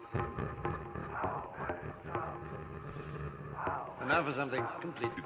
And now for something completely...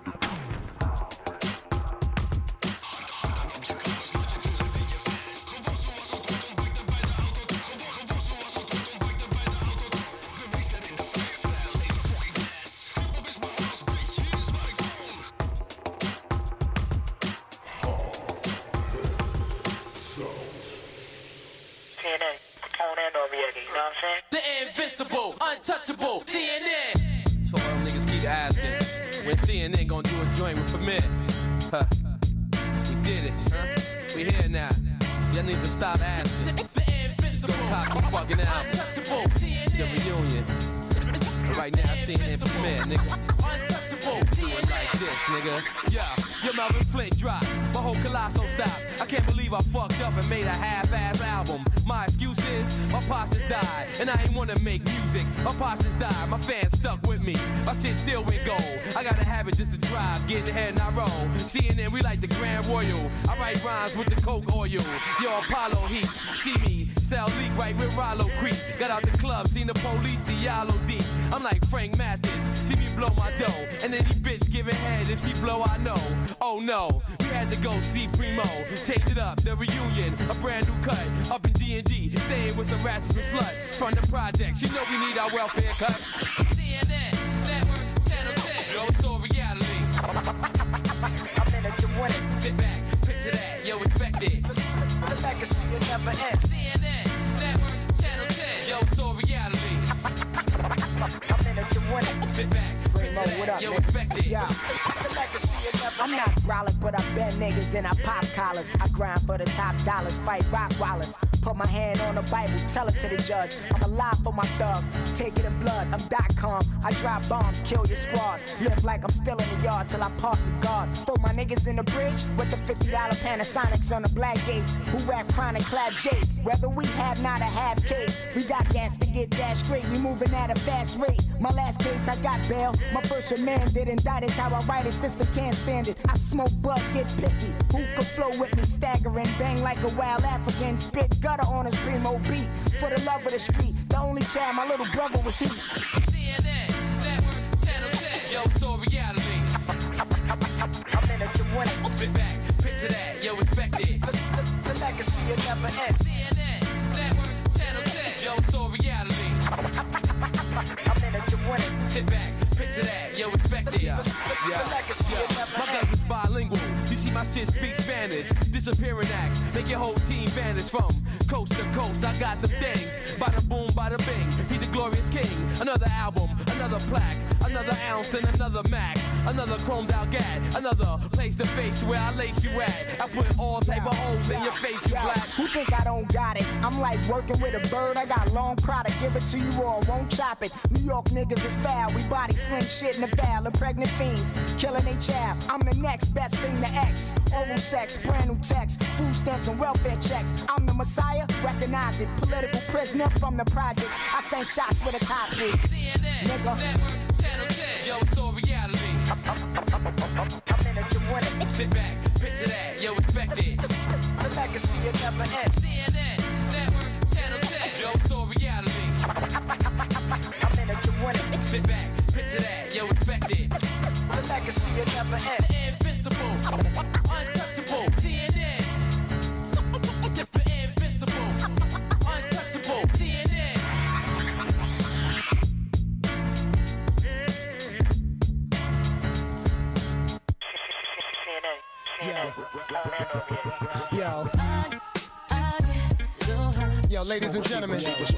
The invincible, untouchable, CNN. So all them niggas keep asking, when CNN gon' do a joint with Premier? Huh? We did it, huh? We here now. Y'all need to stop asking. The invincible, cop the fucking out. Untouchable, CNN. The reunion. But right now, CNN Premier, nigga. Untouchable, do it like this, nigga. Yeah, your Melvin Flint drop, my whole colossal stop. I can't believe I fucked up and made a half-ass album. My excuse is, my pops just died, and I ain't wanna make music. My pops just died, my fans stuck with me. My shit still went gold. I got a habit just to drive, get ahead and I roll. CNN, we like the Grand Royal. I write rhymes with the Coke oil. Yo, Apollo Heat, see me, sell leak right with Rollo Creek. Got out the club, seen the police, the Yellow deep. I'm like Frank Mathis, see me blow my dough. And any bitch giving head, if she blow, I know. Oh no, we had to go see Primo. Change it up, the reunion, a brand new cut. Up in D&D, staying with some rats and some sluts. From the projects, you know we need our welfare cut. CNN, network, channel 10. Yo, it's all reality. I'm in it to win it. Sit back, picture that, yo, expect it. The legacy will never end. CNN, network, channel 10. Yo, it's all reality. I'm in it to win it. Sit back, picture that, yo, expect it. Yeah. I'm not brolic, but I bet niggas and I pop collars. I grind for the top dollars, fight rock wallers. Put my hand on the Bible, tell it to the judge. I'm alive for my thug, take it in blood. I'm .com, I drop bombs, kill your squad. Live like I'm still in the yard till I park the guard. Throw my niggas in the bridge with the $50 Panasonics on the black gates. Who rap chronic, clap Jake. Whether we have not a half cake, we got gas to get that straight. We moving at a fast rate. My last case, I got bail. My first remanded, indicted. How I write it, system can't stand it. I smoke bud, get pissy. Who could flow with me, staggering, bang like a wild African. Spit gutter on his primo beat. For the love of the street, the only child my little brother was he. CNN, network, channel 10. Yo, it's all reality. I'm in it to win it. Sit back, picture that, yo, expect it. The legacy will never end. CNN, network, channel 10. Yo, it's all reality. I'm in it to win it. Sit back, picture that, yo, expect it. Yeah. My guns is bilingual. You see my shit speak Spanish. Disappearing acts, make your whole team vanish from coast to coast. I got them things. Bada boom, bada bing. He the glorious king. Another album, another plaque, another ounce and another Mac, another chromed out gat, another place to face where I lace you at. I put all type of holes in your face, you black. Who think I don't got it? I'm like working with a bird. I got long product, give it to you all, won't chop it. New York niggas is foul. We body sling shit in the foul. And pregnant fiends killing they child. I'm the next best thing to X. Oral sex, brand new text, food stamps and welfare checks. I'm the Messiah, recognize it. Political prisoner from the projects. I send shots where the cops is. CNN, nigga. network, channel 10. Yo, it's all reality. I'm in it to win it. Sit back, picture that, yo, expect it. The legacy will never end. CNN, network, channel 10. Yo, it's all reality. I'm in it to win it. Sit back, picture that, yo, expect it. The legacy will never end. The invincible, untouchable, CNN. The invincible, untouchable, CNN. Yo, ladies and gentlemen,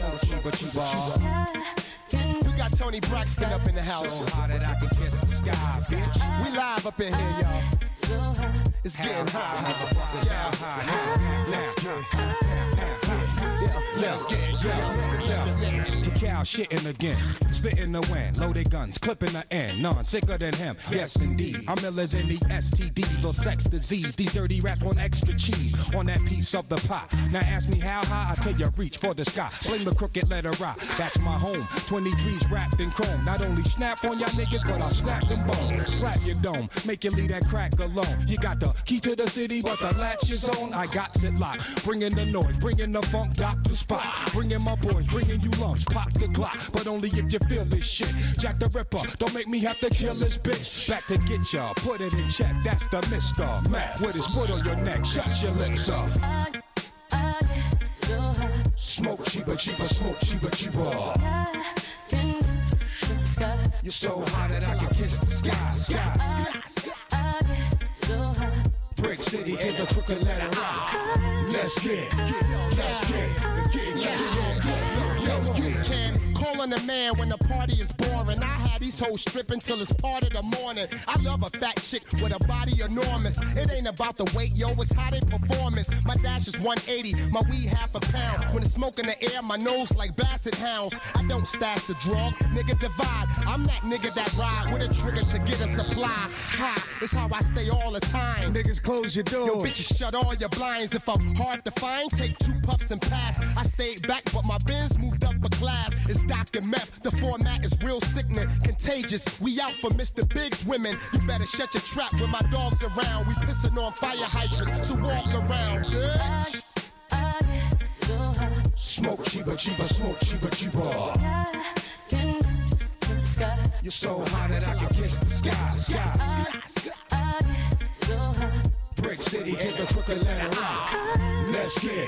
we got Tony Braxton up in the house. We live up in here, y'all. It's getting hot. Let's get it. The cow shitting again, spitting the wind, loaded guns, clipping the end, none sicker than him. Yes, indeed. I'm illers in the STDs or sex disease. These dirty rats want extra cheese on that piece of the pie. Now ask me how high, I tell you reach for the sky. Sling the crooked letter rock, that's my home. 23's wrapped in chrome. Not only snap on y'all niggas, but I'll snap them bones. Slap your dome, make you leave that crack alone. You got the key to the city, but the latch is on. I got it locked. Bringing the noise, bringing the funk, Dr. Spot. Bringing my boys, bringing you lumps, pop the Glock, but only if you feel this shit. Jack the Ripper, don't make me have to kill this bitch. Back to get ya, put it in check, that's the Mr. Mac. With his foot on your neck, shut your lips up. Smoke cheaper, cheaper, smoke cheaper, cheaper. You're so hot that I can kiss the sky. Brick City to the crooked letter rock. Let's get. Calling a man when the party is boring. I had these hoes stripping till it's part of the morning. I love a fat chick with a body enormous. It ain't about the weight, yo, it's how they performance. My dash is 180, my weed half a pound. When it's smoke in the air, my nose like basset hounds. I don't stash the drug, nigga divide. I'm that nigga that ride with a trigger to get a supply. Ha, it's how I stay all the time. Niggas close your doors. Yo, bitches shut all your blinds. If I'm hard to find, take 2 puffs and pass. I stayed back, but my Benz moved up a class. It's Dr. Meth, the format is real sickening, contagious. We out for Mr. Big's women. You better shut your trap when my dog's around. We pissing on fire hydrants, so walk around, bitch. Smoke cheaper, cheaper, smoke cheaper, cheaper. You're so hot that I can kiss the sky. Brick City to the crooked letter rock. Let's get.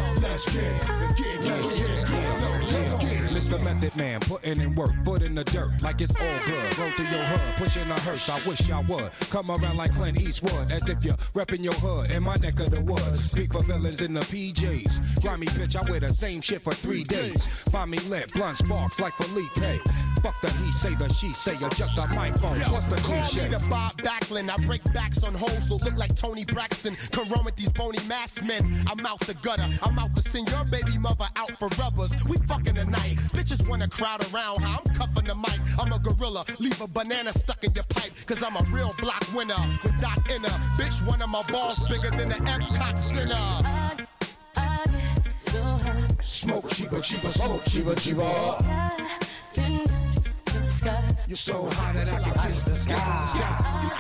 Mr. Method Man, putting in work, foot in the dirt, like it's all good. Roll through your hood, pushing the hearse, I wish I would. Come around like Clint Eastwood, as if you're repping your hood in my neck of the woods. Speak for villains in the PJs. Grimy bitch, I wear the same shit for 3 days. Find me lit, blunt sparks like Felipe. Fuck the he say, the she say, adjust the microphone. What's the cliche? Call me the Bob Backlund. I break backs on hoes who look like Tony Braxton. Come run with these bony masked men. I'm out the gutter. I'm out to send your baby mother out for rubbers. We fucking tonight. Bitches wanna crowd around how I'm cuffing the mic. I'm a gorilla. Leave a banana stuck in your pipe. Cause I'm a real block winner. With Doc Inner. Bitch, one of my balls bigger than the Epcot Center. Smoke cheaper, cheaper, smoke cheaper, cheaper. You're so hot that I can kiss the sky.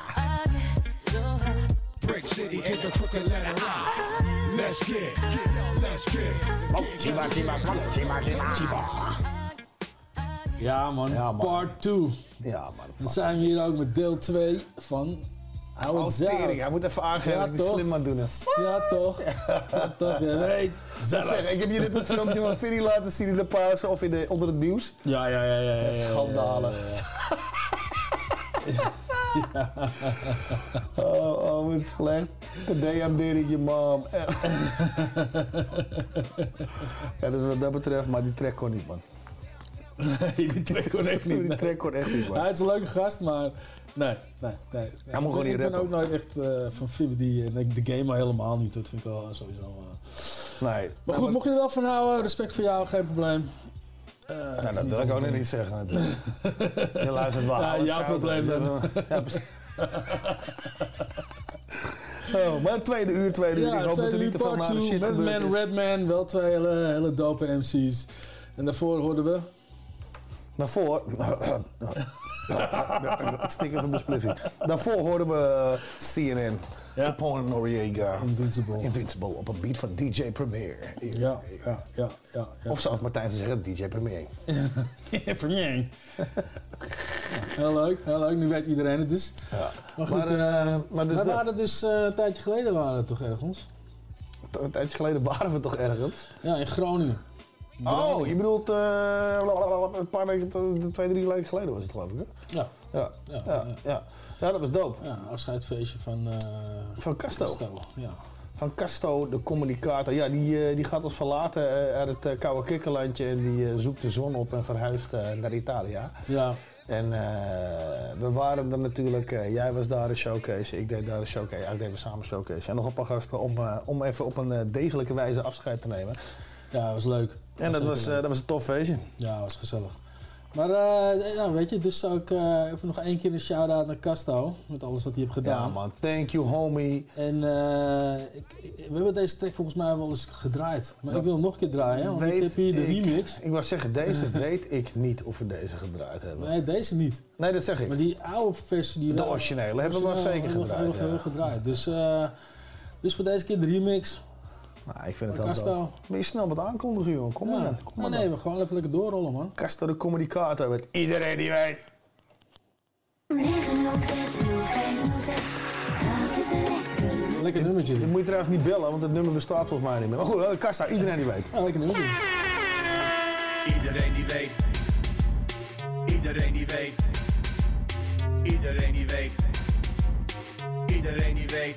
Brick City to the crooked letter rock. Let's get. Smoke cheaper, cheaper, smoke cheaper, cheaper. Ja man, part 2. Ja man. Dan zijn we hier ook met deel 2 van Hou het zelf. Hij moet even aangeven dat ik slim aan het doen is. Ja toch, je weet. Zeg, ik heb jullie dit filmpje van Ferry laten zien in de pauze of onder het nieuws. Ja. Schandalig. Oh, wat slecht. Today I'm dating your mom. Ja, dus wat dat betreft, maar die track kon niet, man. Nee, die track kon echt niet. Die track kon echt niet, man. Hij is een leuke gast, maar nee. Hij moet gewoon niet rappen. Ik ben ook nooit echt van Fibody en de game maar helemaal niet. Dat vind ik wel sowieso. Nee. Maar goed, mocht je er wel van houden, respect voor jou, geen probleem. Nou, dat wil ik ook nog niet zeggen natuurlijk. Je luistert wel. Ja, jouw probleem dan. Ja, precies. Oh, maar tweede uur. Ik hoop dat er niet te veel nare shit gebeurd is. Redman, wel 2 hele dope MC's. En daarvoor hoorden we... Daarvoor... Ik stik even mijn spliffie. Daarvoor hoorden we CNN. Ja. Capone Noriega. Invincible op een beat van DJ Premier. Ja. Of zoals Martijn zeggen, DJ Premier. Premier. Heel leuk. Nu weet iedereen het dus. Ja. Maar goed, we waren dus een tijdje geleden waren we toch ergens? Een tijdje geleden waren we toch ergens? Ja, in Groningen. Oh, je bedoelt een paar weken, 2-3 weken geleden was het geloof ik, hè? Ja, dat was dope. Ja, afscheidsfeestje van Casto. Ja. Van Casto, de communicator. Ja, die gaat ons verlaten uit het koude kikkerlandje en die zoekt de zon op en verhuist naar Italië. Ja. En we waren er natuurlijk, jij was daar een showcase, ik deed daar een showcase, eigenlijk deden we samen een showcase. En nog een paar gasten om even op een degelijke wijze afscheid te nemen. Ja, dat was leuk. En dat was een tof feestje. Ja, dat was gezellig. Maar weet je, dus zou ik even nog 1 keer een shout-out naar Casto. Met alles wat hij heeft gedaan. Ja man, thank you homie. En we hebben deze track volgens mij wel eens gedraaid. Maar ik wil hem nog een keer draaien, want ik heb hier de remix. Ik wou zeggen, deze weet ik niet of we deze gedraaid hebben. Nee, deze niet. Nee, dat zeg ik. Maar die oude versie... De originele hebben we wel zeker gedraaid. Gedraaid. Dus voor deze keer de remix. Nou, ik vind het Casto. wel. Ben je snel met aankondigen, jongen? Kom maar dan. Kom maar Nee, we gewoon even lekker doorrollen, man. Casto de communicator met iedereen die weet. 906 0506, dat is een lekker. Lekker nummertje. Je moet je trouwens niet bellen, want het nummer bestaat volgens mij niet meer. Maar goed, Casto, iedereen die weet. Ja, lekker nummertje. Iedereen die weet. Iedereen die weet. Iedereen die weet. Iedereen die weet.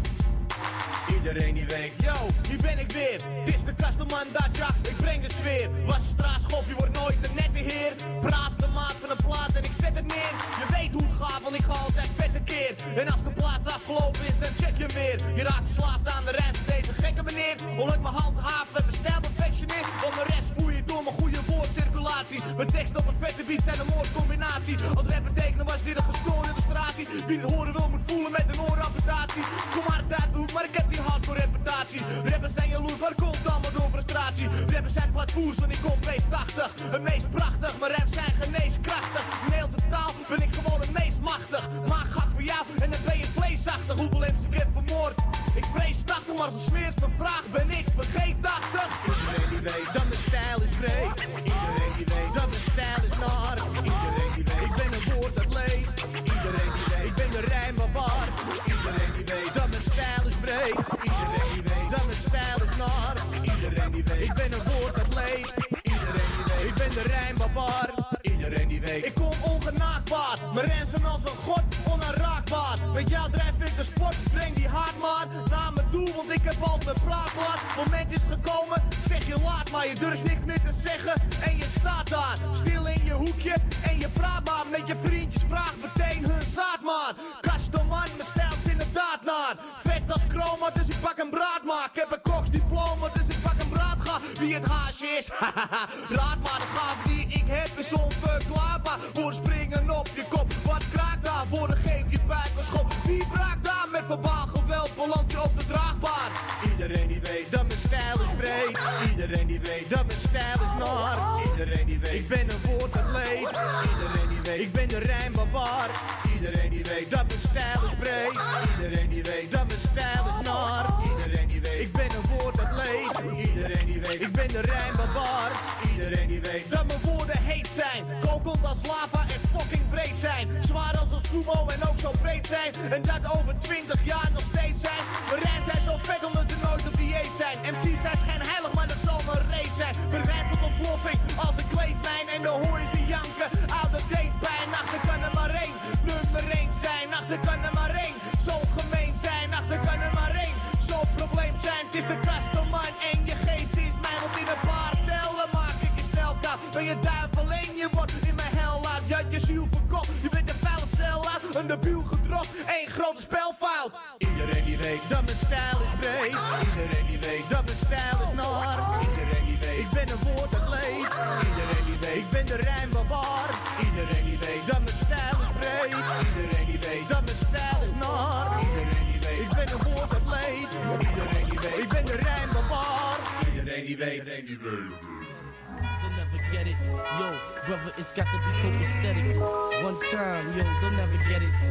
Iedereen die weet. Yo, hier ben ik weer. Dit is de Kasteman Dacia, ik breng de sfeer. Was een straatschof, je wordt nooit een nette heer. Praat de maat van een plaat en ik zet het neer. Je weet hoe het gaat, want ik ga altijd vet een keer. En als de plaat afgelopen is, dan check je hem weer. Je raakt verslaafd aan de rest, deze gekke meneer. Omdat ik mijn handhaaf en mijn stijl perfectioneer. Want mijn rest voer je door mijn goede woordcirculatie. Mijn tekst op een vette beat zijn een moordcombinatie. Als rapper tekenen was dit een gestoorde illustratie. Wie het horen wil moet voelen met een ooramputatie. Kom maar het uit hoek, maar ik heb die hardcore reputatie. Rappers zijn jaloers, maar komt allemaal door frustratie. Rappers zijn platvoers, want ik kom meest 80. Het meest prachtig, mijn raps zijn geneeskrachtig. In Nederlandse taal ben ik gewoon het meest machtig. Maak gak voor jou en dan ben je vleesachtig. Hoeveel MC ik heb vermoord? Ik vrees 80, maar als smeers mijn vraag ben ik vergeet 80. Iedereen die weet dat mijn stijl is breed. Iedereen die weet dat mijn stijl is naar. Iedereen die weet, ik ben een woord dat leed. Iedereen die weet, ik ben de rijmbarbaar. Iedereen die weet dat mijn stijl is breed. Iedereen die weet dat mijn stijl is naar. Iedereen die weet, ik ben een woord dat leed. Iedereen die weet, ik ben de rijmbarbaar. Iedereen die weet, ik kom ongenaakbaar. Mijn rens zijn als een god, onaanraakbaar. Met jou drijf ik de sport, breng die hard maar naar me toe, want ik heb altijd mijn praat klaar. Moment is gekomen, zeg je laat maar. Je durft niks meer te zeggen en je staat daar. Stil in je hoekje en je praat maar. Met je vriendjes vraag meteen hun zaad maar. Kastoman, mijn stijl is inderdaad naar. Vet als chroma, dus ik pak een braad maar. Ik heb een koksdiploma, dus ik pak een braadga. Wie het haasje is, raad maar. De gave die ik heb is onverklaarbaar. Woorden springen op je kop, wat kraakt daar? Woorden geef je buik een schop. Wie braakt daar met verbaal geweld? Beland je op de draagbaar. Iedereen die weet dat mijn stijl is breed. Iedereen die weet dat mijn stijl is naar. Iedereen die weet, ik ben een woord dat leed. Iedereen die weet, ik ben de rijmbarbaar. Iedereen die weet dat mijn stijl is breed. Iedereen die weet dat mijn stijl is naar. Iedereen die weet, ik ben een woord dat leed. Iedereen die weet, ik ben de rijmbarbaar. Iedereen die weet dat mijn woorden heet zijn. Kokend als lava en fucking breed zijn. Zwaar als een sumo en ook zo breed zijn. En dat over 20 jaar nog steeds zijn. Mijn rijms zijn zo vet omdat ze nooit op dieet zijn. MC's zijn schijnheilig, maar dat zal mijn race zijn. Mijn rijms tot ontploffing als ik leef mijn. En dan hoor je ze janken. Oude date pijn, achter kan er maar één. Nummer 1 zijn, achter kan er maar één. Zo gemeen zijn, achter kan er maar één. Zo probleem zijn, het is de Kastoman. En je geest is mij, want in een paar tellen maak ik je snel koud. Ben je duivel alleen, je wordt in mijn hel laat. Je had je ziel verkocht, je bent een vuile cel uit. Een debiel gedropt, één grote spelfout. Iedereen die weet dat mijn stijl is breed. Iedereen die weet dat mijn stijl is naar. Iedereen die weet, ik ben een woord dat leed. Iedereen die weet, ik ben de rijmbarbaar. Iedereen die weet dat mijn stijl is breed. Iedereen die weet dat mijn stijl is naar. Iedereen die weet, ik ben een woord dat leed. Iedereen die weet, ik ben de rijmbarbaar. Iedereen die weet, iedereen die weet. They'll never get it. Yo, brother, it's got to be copacetic. One time, yo, they'll never get it.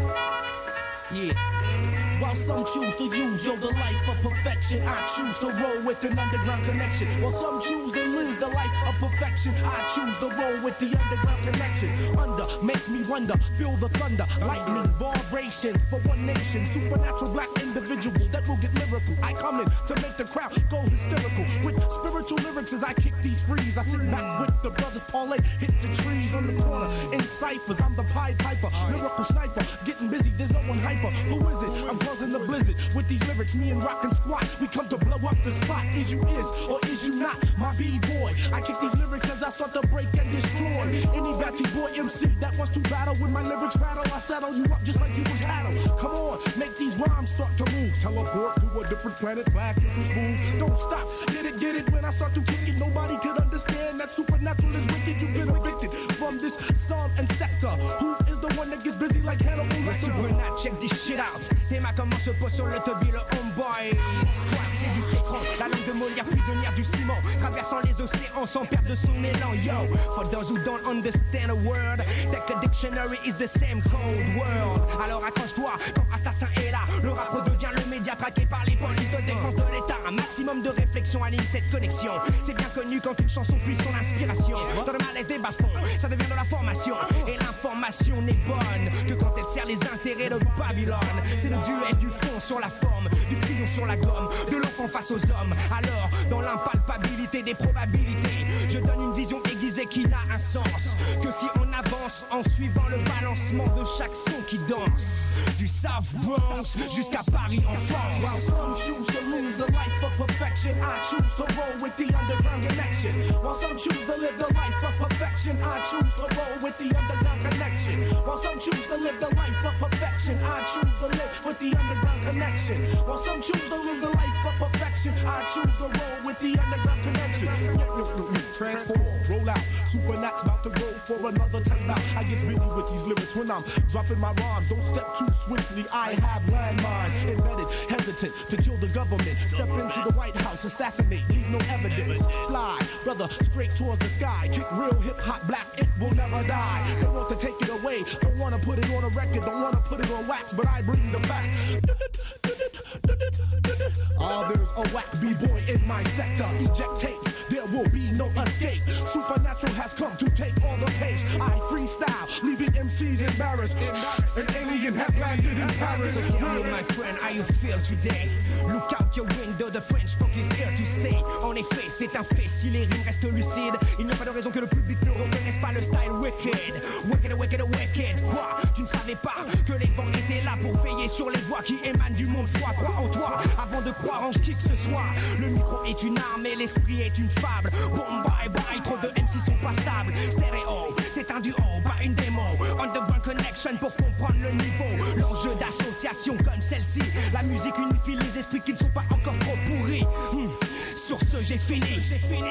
Yeah. While some choose to use, yo, the life of perfection, I choose to roll with an underground connection. While some choose to live the life of perfection, I choose to roll with the underground connection. Under makes me wonder, feel the thunder, lightning, vibrations for one nation. Supernatural black individual that will get lyrical. I come in to make the crowd go hysterical. With spiritual lyrics as I kick these frees. I sit back with the brothers parlay, hit the trees on the corner in ciphers. I'm the Pied Piper, lyrical sniper, getting busy. There's no one hyper. Who is it? I'm buzzing the blizzard with these lyrics. Me and Rock and Squat, we come to blow up the spot. Is you is or is you not my B-boy? I kick these lyrics as I start to break and destroy any batty boy MC that wants to battle with my lyrics rattle. I saddle you up just like you were cattle. Come on, make these rhymes start to move. Teleport to a different planet, back into smooth. Don't stop, get it when I start to kick it. Nobody could understand that supernatural is wicked. You've been evicted from this song and sector. Who is the one that gets busy like Hannibal? Le supernat, check this shit out. Tes mains commencent se pose sur le tubby, le homeboy. Soit c'est du citron, la langue de Molière, prisonnière du du ciment, traversant les océans sans perdre son élan. Yo, for those who don't understand a word, that a dictionary is the same cold world. Alors accroche-toi quand Assassin est là. Le rap redevient le média traqué par les polices de défense de l'État. Un maximum de réflexion anime cette connexion. C'est bien connu quand une chanson puise son inspiration. Dans le malaise des bas-fonds, ça devient de la formation. Et l'information n'est bonne que quand elle sert les intérêts de Babylone. C'est le duel du fond sur la forme, du crayon sur la gomme, de l'enfant face aux hommes. Alors, dans l'impalpabilité des probabilités, je donne une vision aiguisée qui n'a un sens que si on avance en suivant le balancement de chaque son qui danse. Du South Bronx jusqu'à Paris en France. While some choose to lose the life of perfection, I choose to roll with the underground connection. While some choose to live the life of perfection, I choose to roll with the underground connection. While some choose to live the life of perfection, I choose to live with the underground connection. While some choose to live the life of perfection, I choose to roll with the underground connection. Transform, roll out, Supernat's about to go for another timeout. I get busy with these lyrics when I'm dropping my rhymes. Don't step too swiftly, I have landmine embedded, hesitant to kill the government. Step into the White House, assassinate, leave no evidence. Fly, brother, straight towards the sky. Kick real hip-hop black, it will never die. They want to take it away, don't want to put it on a record, don't want to put it on wax, but I bring the facts. There's a whack B-boy in my sector. Eject tapes, there will be no escape. Supernatural has come to take all the pace. I freestyle, leaving MCs embarrassed. An alien has landed in Paris. So tell me, my friend, how you feel today? Look out your window, the French folk is here to stay. En effet, c'est un fait, si les rimes restent lucides, il n'y a pas de raison que le public ne reconnaisse pas le style wicked. Wicked, wicked, wicked. Quoi? Tu ne savais pas que les vents étaient là pour veiller sur les voix qui émanent du monde froid. Crois en toi, avant de croire en qui que ce soit. Le micro est une arme et l'esprit est une fable. Bon bye bye, trop de MC sont passables. Stéréo, c'est un duo, pas une démo. Underground Connection pour comprendre le niveau. L'enjeu d'association comme celle-ci. La musique unifie les esprits qui ne sont pas encore trop pourris. Sur ce, j'ai fini.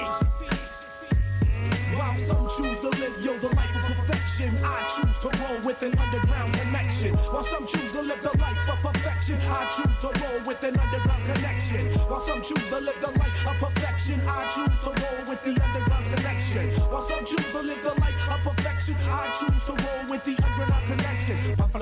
While some choose to live, yo, the life of perfection, I choose to roll with an underground connection. While some choose to live the life of perfection, I choose to roll with an underground connection. While some choose to live the life of perfection, I choose to roll with the underground connection. While some choose to live the life of perfection, I choose to roll with the underground connection.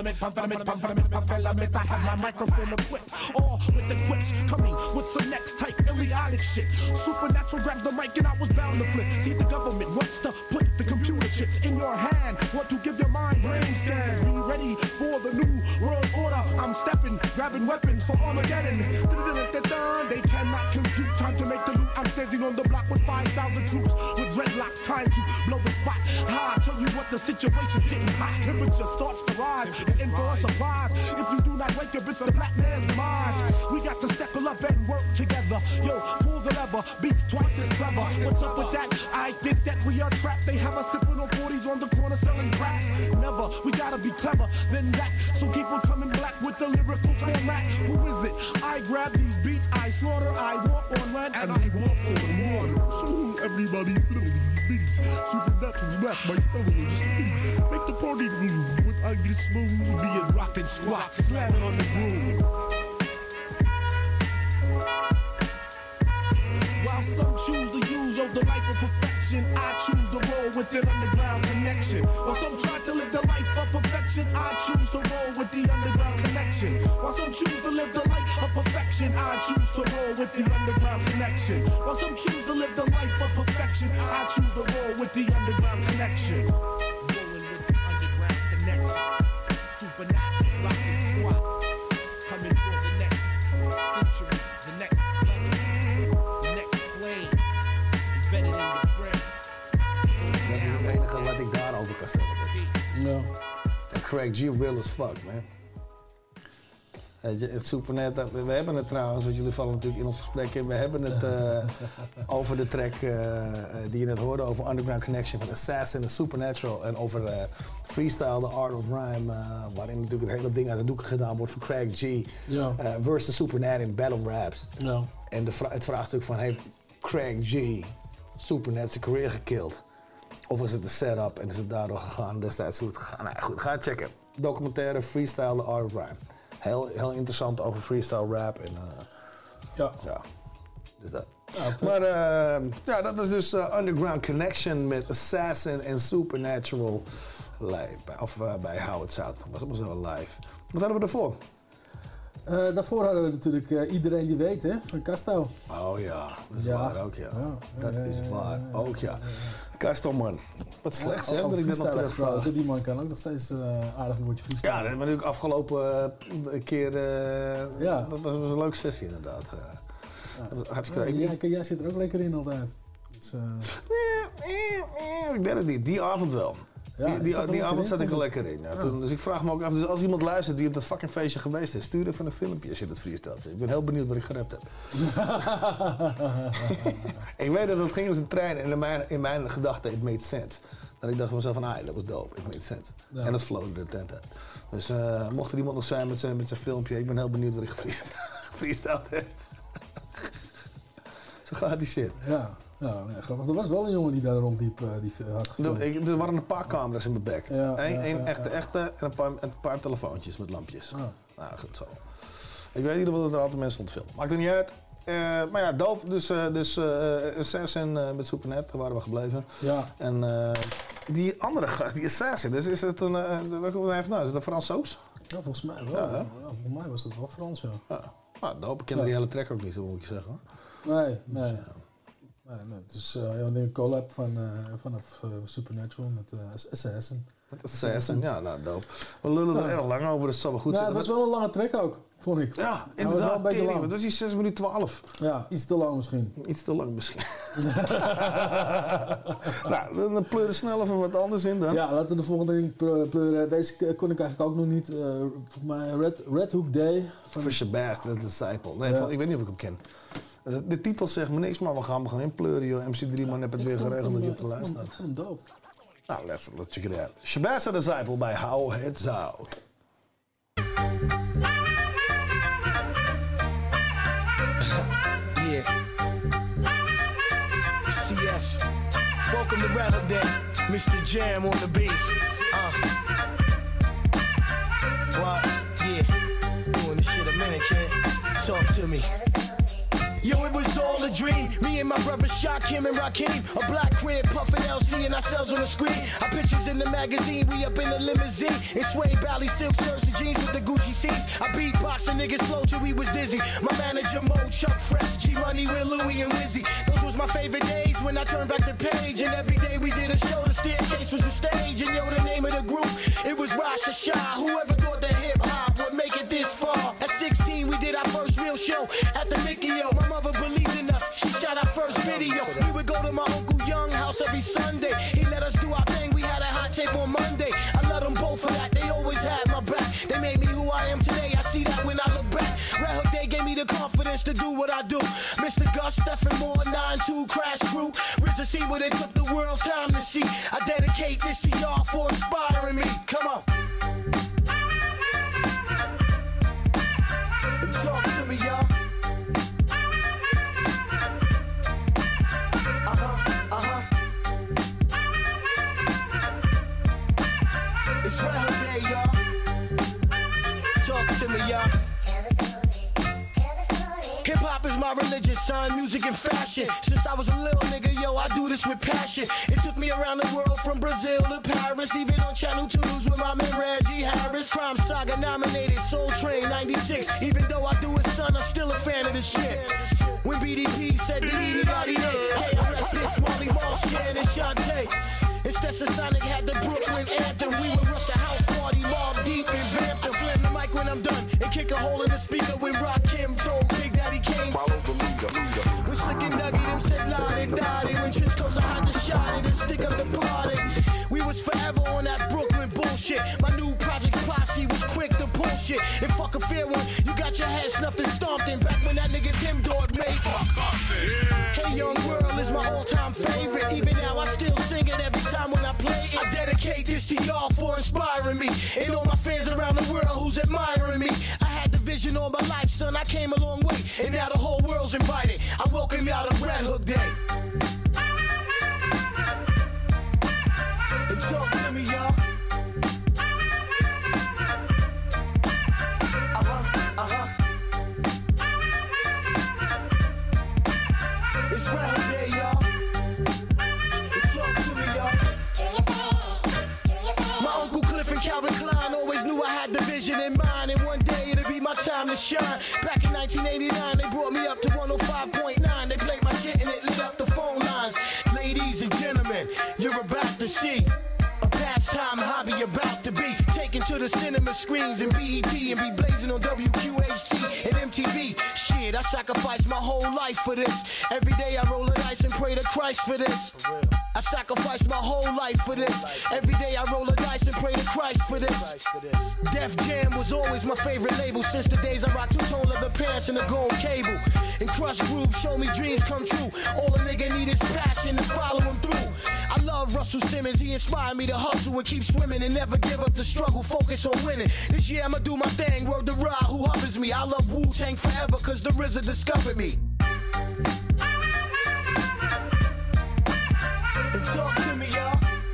I have my microphone equipped, all with the quips, coming with some next type idiotic shit. Supernatural grabs the mic and I was bound to flip. See, the government wants to put the computer chips in your hand, want to give your mind brain scans. Be ready for the new world order. I'm stepping, grabbing weapons for Armageddon. They cannot compute time to make the loot. I'm standing on the block with 5,000 troops with dreadlocks. Time to blow the spot. I tell you what, the situation's getting hot. Temperature starts to rise. And in for a surprise, if you do not wake up, it's the black man's demise. We got to settle up and work together. Yo, pull the lever, be twice as clever. What's up with that? I think that we are trapped. They have us sipping on 40s on the corner selling cracks. Never, we gotta be clever than that. So keep on coming black with the lyrical format. Who is it? I grab these beats, I slaughter, I walk on land, and I walk on water. So everybody feel these beats. Supernatural's black, my style is speed. Make the party move with ugly smooth. Be it rockin' squats, slamming on the groove. While some choose to use the life of perfection, I choose to roll with an underground connection. While some try to live the life of perfection, I choose to roll with the underground connection. While some choose to live the life of perfection, I choose to roll with the underground connection. While some choose to live the life of perfection, I choose to roll with the underground connection. Rolling with the underground connection. Supernatural, rockin' squat. Coming for the next century, the next level, the next plane. Embedded in the brain. Dat is het enige wat ik daarover kan zeggen. Ja. En Craig G real as fuck, man. Het Supernet, we hebben het trouwens, want jullie vallen natuurlijk in ons gesprek in. We hebben het over de track die je net hoorde, over Underground Connection van Assassin en Supernatural. En over Freestyle, The Art of Rhyme, waarin natuurlijk het hele ding uit de doeken gedaan wordt van Craig G. Ja. Versus Supernet in Battle Raps. Ja. En het vraagstuk van, heeft Craig G Supernet zijn career gekillt? Of is het de setup en is het daardoor gegaan, destijds hoe het gegaan? Nou goed, ga het checken. Documentaire Freestyle, The Art of Rhyme. Heel interessant over freestyle rap en ja, dus dat. Maar ja, dat was dus Underground Connection met Assassin en Supernatural live. Bij Howard South. Dat was allemaal zo live. Wat hadden we ervoor? Daarvoor hadden we natuurlijk Iedereen Die Weet, hè, van Casto. Oh ja, dat is waar ook, ja. Dat is waar ook, ja. Casto, man. Wat slecht, zeg, dat ik dit nog terugvraag. Die man kan ook nog steeds aardig een woordje freestylen. Ja, dat hebben we natuurlijk afgelopen keer... Dat was een leuke sessie, inderdaad. Jij zit er ook lekker in altijd. Dus, ik weet het niet, die avond wel. Ja, die avond zat ik er lekker in. Ja. Dus ik vraag me ook af, dus als iemand luistert die op dat fucking feestje geweest is, stuur even een filmpje als je dat freestelt. Ik ben heel benieuwd wat ik gerapt heb. Ik weet dat het ging als een trein en in mijn gedachten, it made sense. Dat ik dacht van mezelf van, dat was dope, it made sense. Ja. En dat flowde de tent uit. Dus mocht er iemand nog zijn met zijn filmpje, ik ben heel benieuwd wat ik gefreesteld heb. Zo gaat die shit. Ja, nee, grappig. Er was wel een jongen die daar rondliep, die had gefilmd. Er waren een paar camera's in mijn bek. Eén echte en een paar telefoontjes met lampjes. Nou, goed zo. Ik weet niet of er altijd mensen stond te filmen. Maakt er niet uit. Maar ja, dope. Dus Assassin met Supernet, daar waren we gebleven. Ja. En die andere gast, die Assassin, dus is het is het een Fransoos? Ja, volgens mij wel. Ja, volgens mij was het wel Frans, ja. Nou, dope. Ik ken die hele track ook niet, zo moet ik zeggen. Nee. Het is een collab vanaf Supernatural met Assassin. Met Assassin, ja, nou dope. We lullen er erg lang over, dus het zal wel goed zijn. Het was wel een lange track ook, vond ik. Ja, inderdaad. Een beetje lang. Het was die 6 minuten 12. Ja, iets te lang misschien. Iets te lang misschien. Nou, dan pleuren snel even wat anders in dan. Ja, laten we de volgende ding pleuren. Deze kon ik eigenlijk ook nog niet. Volgens mij Red Hook Day. For Shabazz, The Disciple. Nee, ik weet niet of ik hem ken. De titel zegt me niks, maar we gaan hem inpleuren, joh. MC3 man heb het weer geregeld dat je op de lijst staat. Ik vond hem dope. Nou, let's check it out. Shabazz The Disciple bij How It's Out. Yeah. CS. Welcome to Red Hook Day. Mr. Jam on the bass. What? Yeah. Doing this shit a minute, kid. Talk to me. Yo, it was all a dream. Me and my brother Shaq, him and Rakim. A black crib, puffin' LC and ourselves on the screen. Our pictures in the magazine, we up in the limousine. In suede bally silk shirts and jeans with the Gucci seats. I beatbox and niggas flow till we was dizzy. My manager Mo, Chuck Fresh, G-Money with Louie and Wizzy. Those was my favorite days when I turned back the page. And every day we did a show, the staircase was the stage. And yo, the name of the group, it was Rasha Shah. Whoever thought that hip-hop would make it this far. At 16, we did our first real show at the Mickey O. My mother believed in us, she shot our first video. We would go to my Uncle Young house every Sunday. He let us do our thing, we had a hot tape on Monday. I love them both for that, they always had my back. They made me who I am today, I see that when I look back. Red Hook Day gave me the confidence to do what I do. Mr. Gus, Stephen Moore, 9-2 Crash Crew. RZA see what it took the world time to see. I dedicate this to y'all for inspiring me. Come on. Talk to me, y'all. It's Red Hook Day, y'all. Talk to me, y'all. Hip-hop is my religion, son, music and fashion. Since I was a little nigga, yo, I do this with passion. It took me around the world from Brazil to Paris, even on Channel 2s with my man Reggie Harris. Crime Saga nominated, Soul Train 96. Even though I do it, son, I'm still a fan of this shit. When BDP said, hey, arrest this, Molly Marsh, Stan and Shantae. And Stetsasonic had the Brooklyn anthem. We would rush a house party, Mob Deep and vamp. I slam the mic when I'm done and kick a hole in the speaker when Rakim told Big Daddy Kane. Follow the leader. When Slick and Dougie them said loud and dotted. When Trish goes, I had to shot it and stick up the party. We was forever on that Brooklyn bullshit. My new project posse was quick to pull shit. And fuck a fair one, you got your head snuffed and stomped in. Back when that nigga Tim Dog made Hey Young World is my all-time favorite. Even now I still sing it every time when I play it. I dedicate this to y'all for inspiring me. And all my fans around the world who's admiring me. I had the vision all my life, son, I came a long way. And now the whole world's invited. I welcome y'all to Red Hook Day. And talk to me, y'all. shine. Back in 1989, they brought me up to 105.9. They played my shit and it lit up the phone lines. Ladies and gentlemen, you're about to see a pastime hobby about to be taken to the cinema screens and BET and be blazing on WQHT and MTV. Shit, I sacrificed my whole life for this. Every day I roll the dice and pray to Christ for this. I sacrificed my whole life for this. Every day I roll the dice and pray to Christ for this. Def Jam was always my favorite label since the days I rocked two-tone leather pants and a gold cable. And Crush Groove showed me dreams come true. All a nigga need is passion and follow him through. I love Russell Simmons, he inspired me to hustle and keep swimming and never give up the struggle, focus on winning. This year I'ma do my thing, word to Ra who hovers me. I love Wu-Tang forever cause the RZA discovered me. And talk to me, y'all.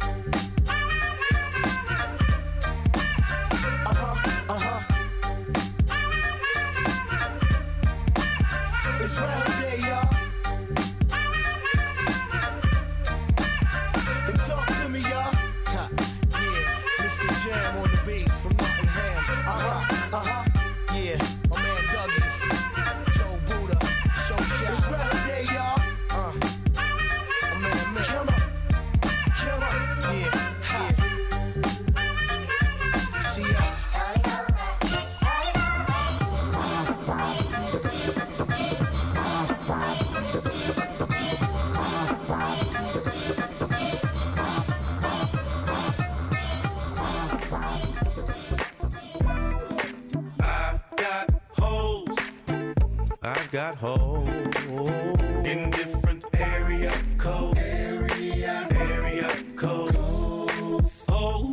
It's round day, y'all. And talk to me, y'all. Yeah, Mr. Jam on the bass from Nottingham. Yeah, my man Dougie, Joe Buddha, Show Shot. It's round day, y'all. Come on. See us. I've got hoes in different area codes. Area codes.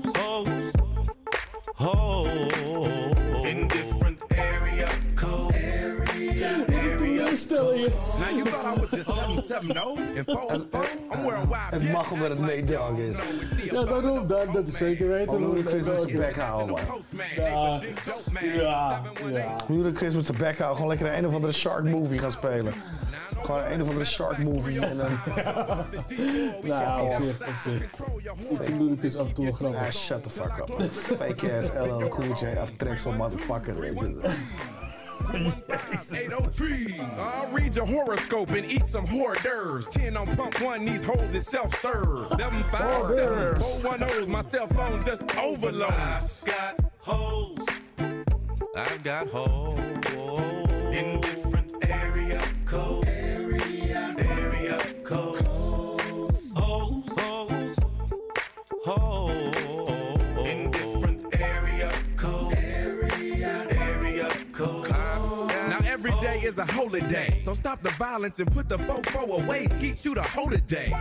Hoes in different area codes. Area codes. Now you thought I was just 770 and 404. I'm worldwide. Het mag omdat het Nate Dogg is. Ja, daarom, dat is zeker weten. Ludacris met zijn bek houden, man. Ja. Ludacris met zijn bek houden. Gewoon lekker een of andere shark movie gaan spelen. Gewoon een of andere shark movie en dan... Nou, op zich. Ik vind Ludacris af en toe wel grappig. Ah, shut the fuck up. Fake ass LL Cool J aftreksel motherfucker, weet je. 803. I'll read your horoscope and eat some hors d'oeuvres. 10 on pump 1, these hoes is self-serve. 757 410's, my cell phone just overloads. I've got hoes in different area codes. Area codes. Hoes in different area codes. Area codes. Now every day is a holiday, so stop the violence and put the fofo away. Skeet shoot a hoe today.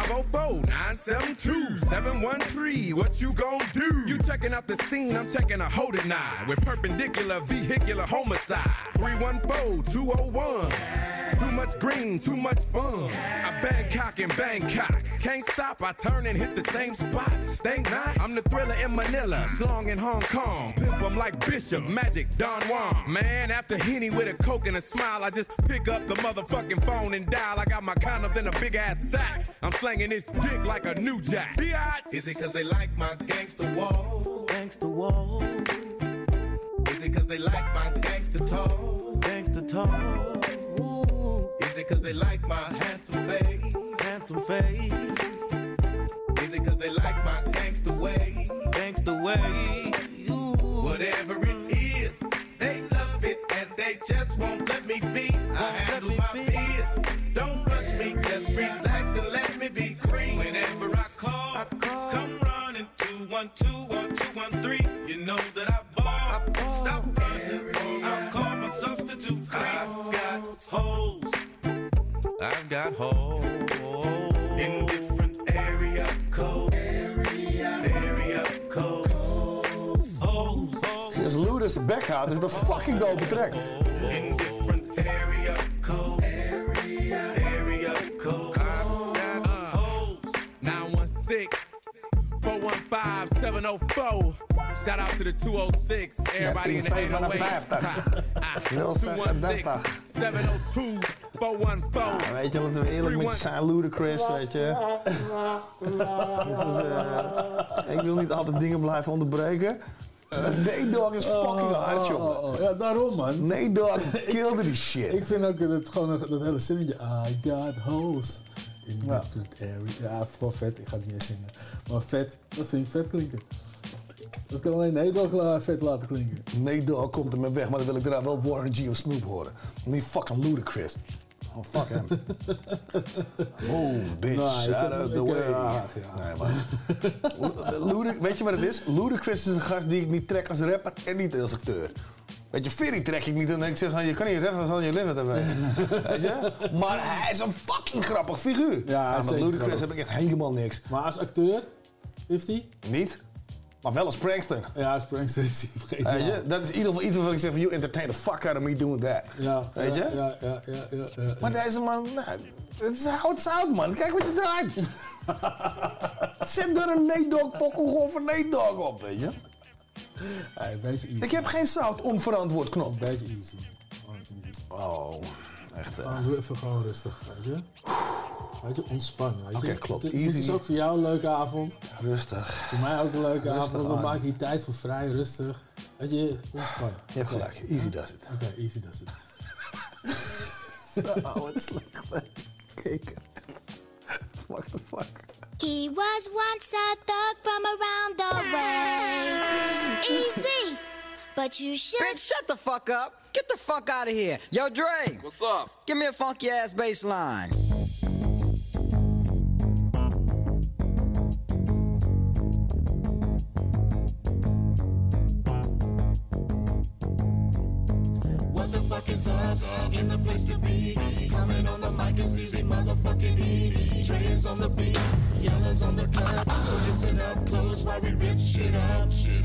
504-972-713. What you gon' do? You checking out the scene, I'm checking a hoe tonight. With perpendicular vehicular homicide. 314-201. Too much green, too much fun. I Bangkok and Bangkok. Can't stop, I turn and hit the same spot. Think not, I'm the Thriller in Manila, Slong in Hong Kong. Pimp 'em like Bishop, Magic, Don Juan. Man, after Henny with a Coke and a smile, I just pick up the motherfucking phone and dial. I got my condoms in a big ass sack. I'm slanging this dick like a new jack. Is it cause they like my gangster wall? Gangster wall. Is it cause they like my gangster talk? Gangster talk. Is it cause they like my handsome face? Handsome face. Is it cause they like my gangster way? Gangster way. Whatever it is, they love it and they just won't let me be. I handle my peers. Don't rush me, just relax and let me be free. Whenever I call, come running 212 or 213. You know that I ball. Stop running, I'll call my substitute. I've got hoes in different area codes. Area codes. Als Ludacris zijn bek houdt, is dat fucking dope track. In different area codes. Area codes. 916 415 704. Shout out to the 206. Everybody in the 808. 216 702 414. Ja, weet je, laten we eerlijk met zijn, Ludacris, weet je. Ik wil niet altijd dingen blijven onderbreken. Nate Dogg is fucking hard, jongen. Ja, daarom, man. Nate Dogg kilde die shit. Ik vind ook dat hele zinnetje. I got hoes in different area. Ja, gewoon vet. Ik ga het niet eens zingen. Maar vet, dat vind ik vet klinken. Dat kan alleen Nate Dogg vet laten klinken. Nate Dogg komt er mee weg, maar dan wil ik daarna wel Warren G of Snoop horen. Niet fucking Ludacris. Oh, fuck hem. Oh, bitch, out of the way. Nee, man. Weet je wat het is? Ludacris is een gast die ik niet trek als rapper en niet als acteur. Weet je, Ferry trek ik niet en ik zeg, je kan niet rappen, dan zal je leven hebben. Weet je? Maar hij is een fucking grappig figuur. Ja, met Ludacris heb ik echt helemaal niks. Maar als acteur, heeft hij? Niet. Maar wel als prankster. Ja, als prankster is hij vergeten. Weet je? Dat is in ieder geval iets waarvan ik zeg van, you entertain the fuck out of me doing that. Ja, weet je? Ja. Maar deze man, het is oud, man. Kijk wat je draait. Zet er een Nate Dogg pokoe gewoon voor Nate Dogg op, weet je? Ja, een beetje easy. Ik heb geen zout onverantwoord knop. Een beetje easy. Oh, echt. Doe even gewoon rustig, weet je? Weet je, ontspannen. Oké, klopt. Het Easy. is ook voor jou een leuke avond. Rustig. Voor mij ook een leuke Rustig avond. Dan aan. maak je tijd voor vrij, rustig. Weet je, ontspannen. Je hebt gelijk. Easy does it. Oké, easy does it. Zo, het slecht. Kijk. What the fuck? He was once a thug from around the way. Easy, but you should. Bitch, shut the fuck up. Get the fuck out of here. Yo, Dre. What's up? Give me a funky ass bass line. What the fuck is us? In the place to be. Coming on the mic is easy, motherfucking E. Dre is on the beat, Yella's on the cut. So listen up close while we rip shit up.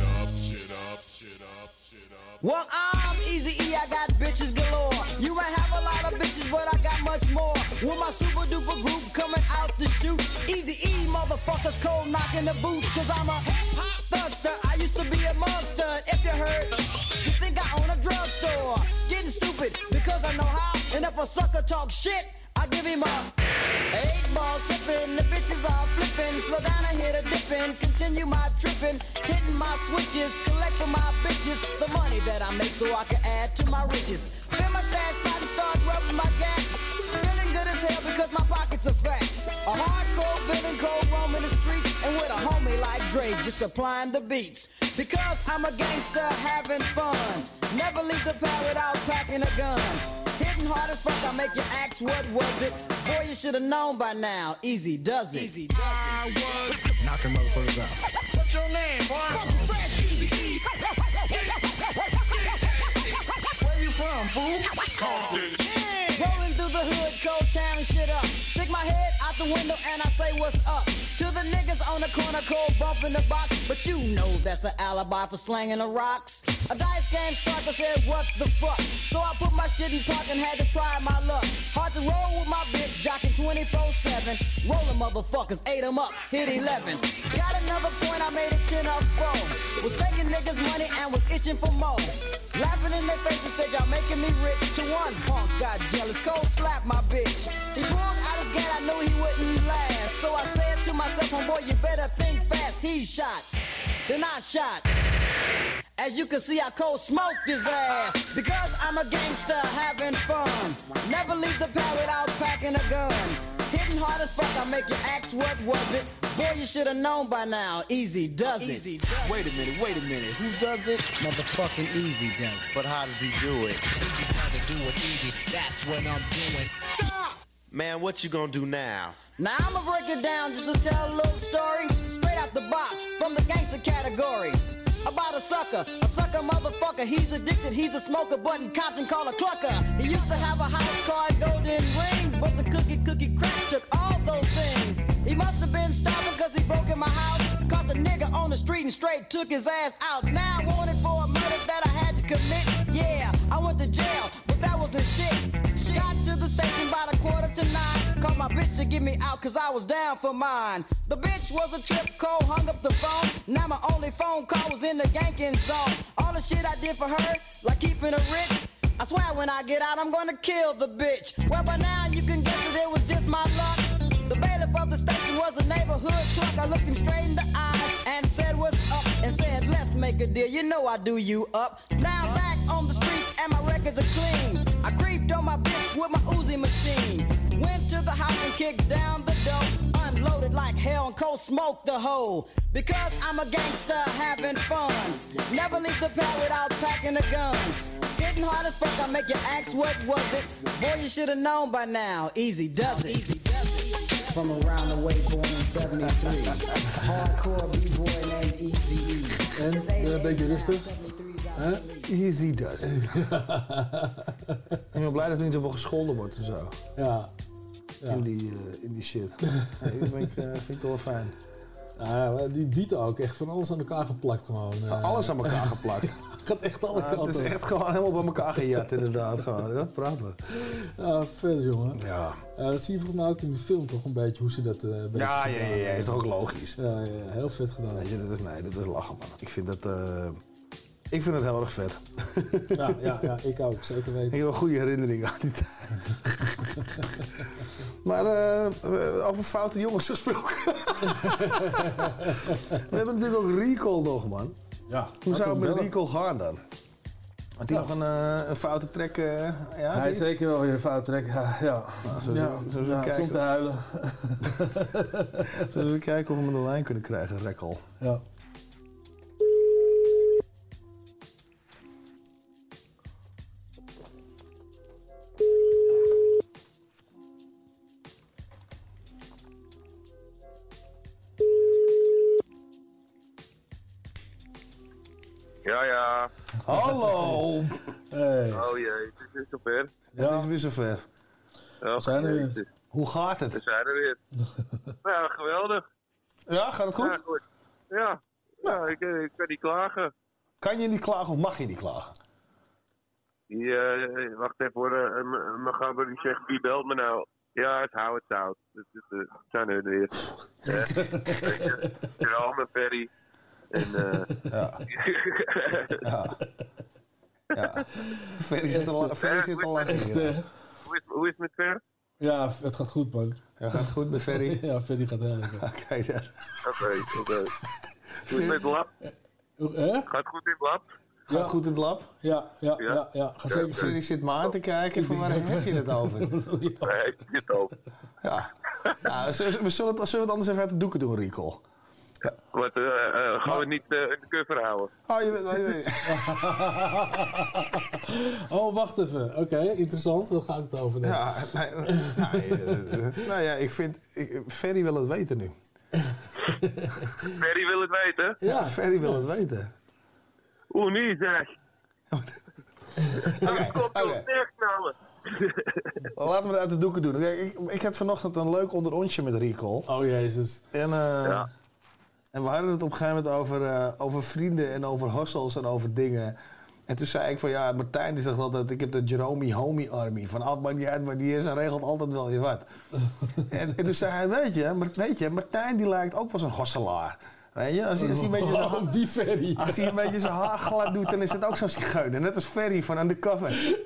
Well, I'm Easy E, I got bitches galore. You might have a lot of bitches, but I got much more. With my super duper group coming out to shoot. Easy E, motherfuckers cold knocking the boots. Cause I'm a hip hop thugster. I used to be a monster. If you heard, you think I own a drugstore. Getting stupid because I know how. And if a sucker talk shit, I give him a 8-ball sipping. The bitches are flipping. Slow down, I hit a dipping. Continue my tripping. Hitting my switches. Collect for my bitches the money that I make so I can add to my riches. Fill my stash pot and start rubbing my gap. Feeling good as hell because my pockets are fat. A hardcore villain, cold roaming the streets. And with a homie like Dre just supplying the beats. Because I'm a gangster having fun. Never leave the pad without packing a gun. Hitting hard as fuck, I make you ask what was it. Boy, you should have known by now. Easy does it. Easy does it. Knocking motherfuckers out. What's your name, boy? Where you from, fool? Rolling through the hood, cold tearing shit up. Stick my head out the window and I say what's up. To the niggas on the corner, cold bumping the box. But you know that's an alibi for slanging the rocks. A dice game starts, I said what the fuck. So I put my shit in park and had to try my luck. Hard to roll with my bitch, jocking 24/7. Rolling motherfuckers, ate them up, hit 11. Got another point, I made it 10 up 4. Was taking niggas money and was itching for more. Laughing in their faces, said y'all making me rich. To one punk got jealous, cold slapped my bitch. He pulled out his gun, I knew he wouldn't last. So I said to myself, homeboy, you better think fast. He shot, then I shot. As you can see, I cold smoked his ass. Because I'm a gangster having fun. Never leave the pad without packing a gun. Hitting hard as fuck, I make you ask what was it. Boy, you should have known by now. Easy does it. Easy does it. Wait a minute. Who does it? Motherfucking Easy does it. But how does he do it? Easy does it, do it easy. That's what I'm doing. Stop! Man, what you gonna do now? Now I'ma break it down just to tell a little story. Straight out the box, from the gangster category. About a sucker motherfucker. He's addicted, he's a smoker, but in Compton called a clucker. He used to have a house car and golden rings, but the cookie crack took all those things. He must have been stopping cause he broke in my house. Caught the nigga on the street and straight took his ass out. Now wanted for a murder that I had to commit. Yeah, I went to jail, but that wasn't shit. Got to the station by the 8:45. Called my bitch to get me out cause I was down for mine. The bitch was a trip cold, hung up the phone. Now my only phone call was in the ganking zone. All the shit I did for her, like keeping her rich. I swear when I get out I'm gonna kill the bitch. Well by now you can guess that it was just my luck. The bailiff of the station was a neighborhood truck. I looked him straight in the eye. and said what's up and said let's make a deal. You know I do you up. Now I'm back on the streets and my records are clean. I creeped on my bitch with my Uzi machine. Went to the house and kicked down the door. Unloaded like hell and cold smoked the hole. Because I'm a gangster having fun. Never leave the pad without packing a gun. Getting hard as fuck, I make you ask what was it. Boy, you should have known by now. Easy does it. Easy does it. From around the way, born in 73. Hardcore b-boy named Easy. En een beetje rustig. Easy does it. Ik ben blij dat er niet zoveel gescholden wordt en zo. Ja. In die shit. Nee, dat vind ik toch wel fijn. Ja, die bieten ook echt van alles aan elkaar geplakt gewoon. Alles aan elkaar geplakt. Gaat echt alle kanten. Het is echt gewoon helemaal bij elkaar gejat inderdaad. Gewoon. Dat praten. Ja, vet jongen. Ja. Dat zie je volgens mij ook in de film toch een beetje hoe ze dat... Ja, is toch ook logisch. Ja, heel vet gedaan. Weet je, dat is lachen man. Ik vind het heel erg vet. Ja, ik ook, zeker weten. Ik heb een goede herinnering aan die tijd. Maar over foute jongens gesproken. We hebben natuurlijk ook Recall nog, man. Ja. Hoe zou het met Recall gaan dan? Had hij nog een foute track? Hij is zeker wel weer een foute track. Het is om te huilen. Zullen we kijken of we hem aan de lijn kunnen krijgen, Recall? Ja. Ja. Hallo! Hey. Oh jee, het is weer zover. Het is weer zover. We zijn er weer. Hoe gaat het? We zijn er weer. Ja, geweldig. Ja, gaat het goed? Ja, goed. Ja, ik kan niet klagen. Kan je niet klagen of mag je niet klagen? Wacht even hoor, mijn gabber die zegt, wie belt me nou? Ja, het houdt het zout. Het zijn er weer. Gerald en Ferry. En, ja. Ferry zit al lachen. Hoe is het met Fer? Ja, het gaat goed, man. Ja, gaat het goed met Ferry? Ja, Ferry gaat heel lekker. Kijk daar. Oké. Hoe is het met het lab? Gaat het goed in het lab? Gaat het goed in het lab? Ja. Gaat zeker goed. Ferry zit maar aan te kijken van waar heb je het over? Nee, ik zit het over. Ja. We zullen het anders even uit de doeken doen, Recall. Ja. Wat, gaan we niet in de cover houden? Oh, je weet. Oh, wacht even. Oké, interessant. Waar gaat het over dan? Ja, ik vind... Ferry wil het weten nu. Ferry wil het weten? Ja, Ferry wil het weten. Hoe niet, zeg? Oké. Laten we het uit de doeken doen. Kijk, ik had vanochtend een leuk onderontje met Recall. Oh, jezus. En we hadden het op een gegeven moment over vrienden en over hustles en over dingen. En toen zei ik van ja, Martijn die zegt altijd, ik heb de Jerome Homie Army. Van af maakt niet uit, maar die is en regelt altijd wel je wat. en toen zei hij, weet je, Martijn die lijkt ook wel zo'n hosselaar. Weet je, als hij een beetje die Ferry. Als hij een beetje zijn haar glad doet, dan is het ook zo'n zigeuner. Net als Ferry van Undercover.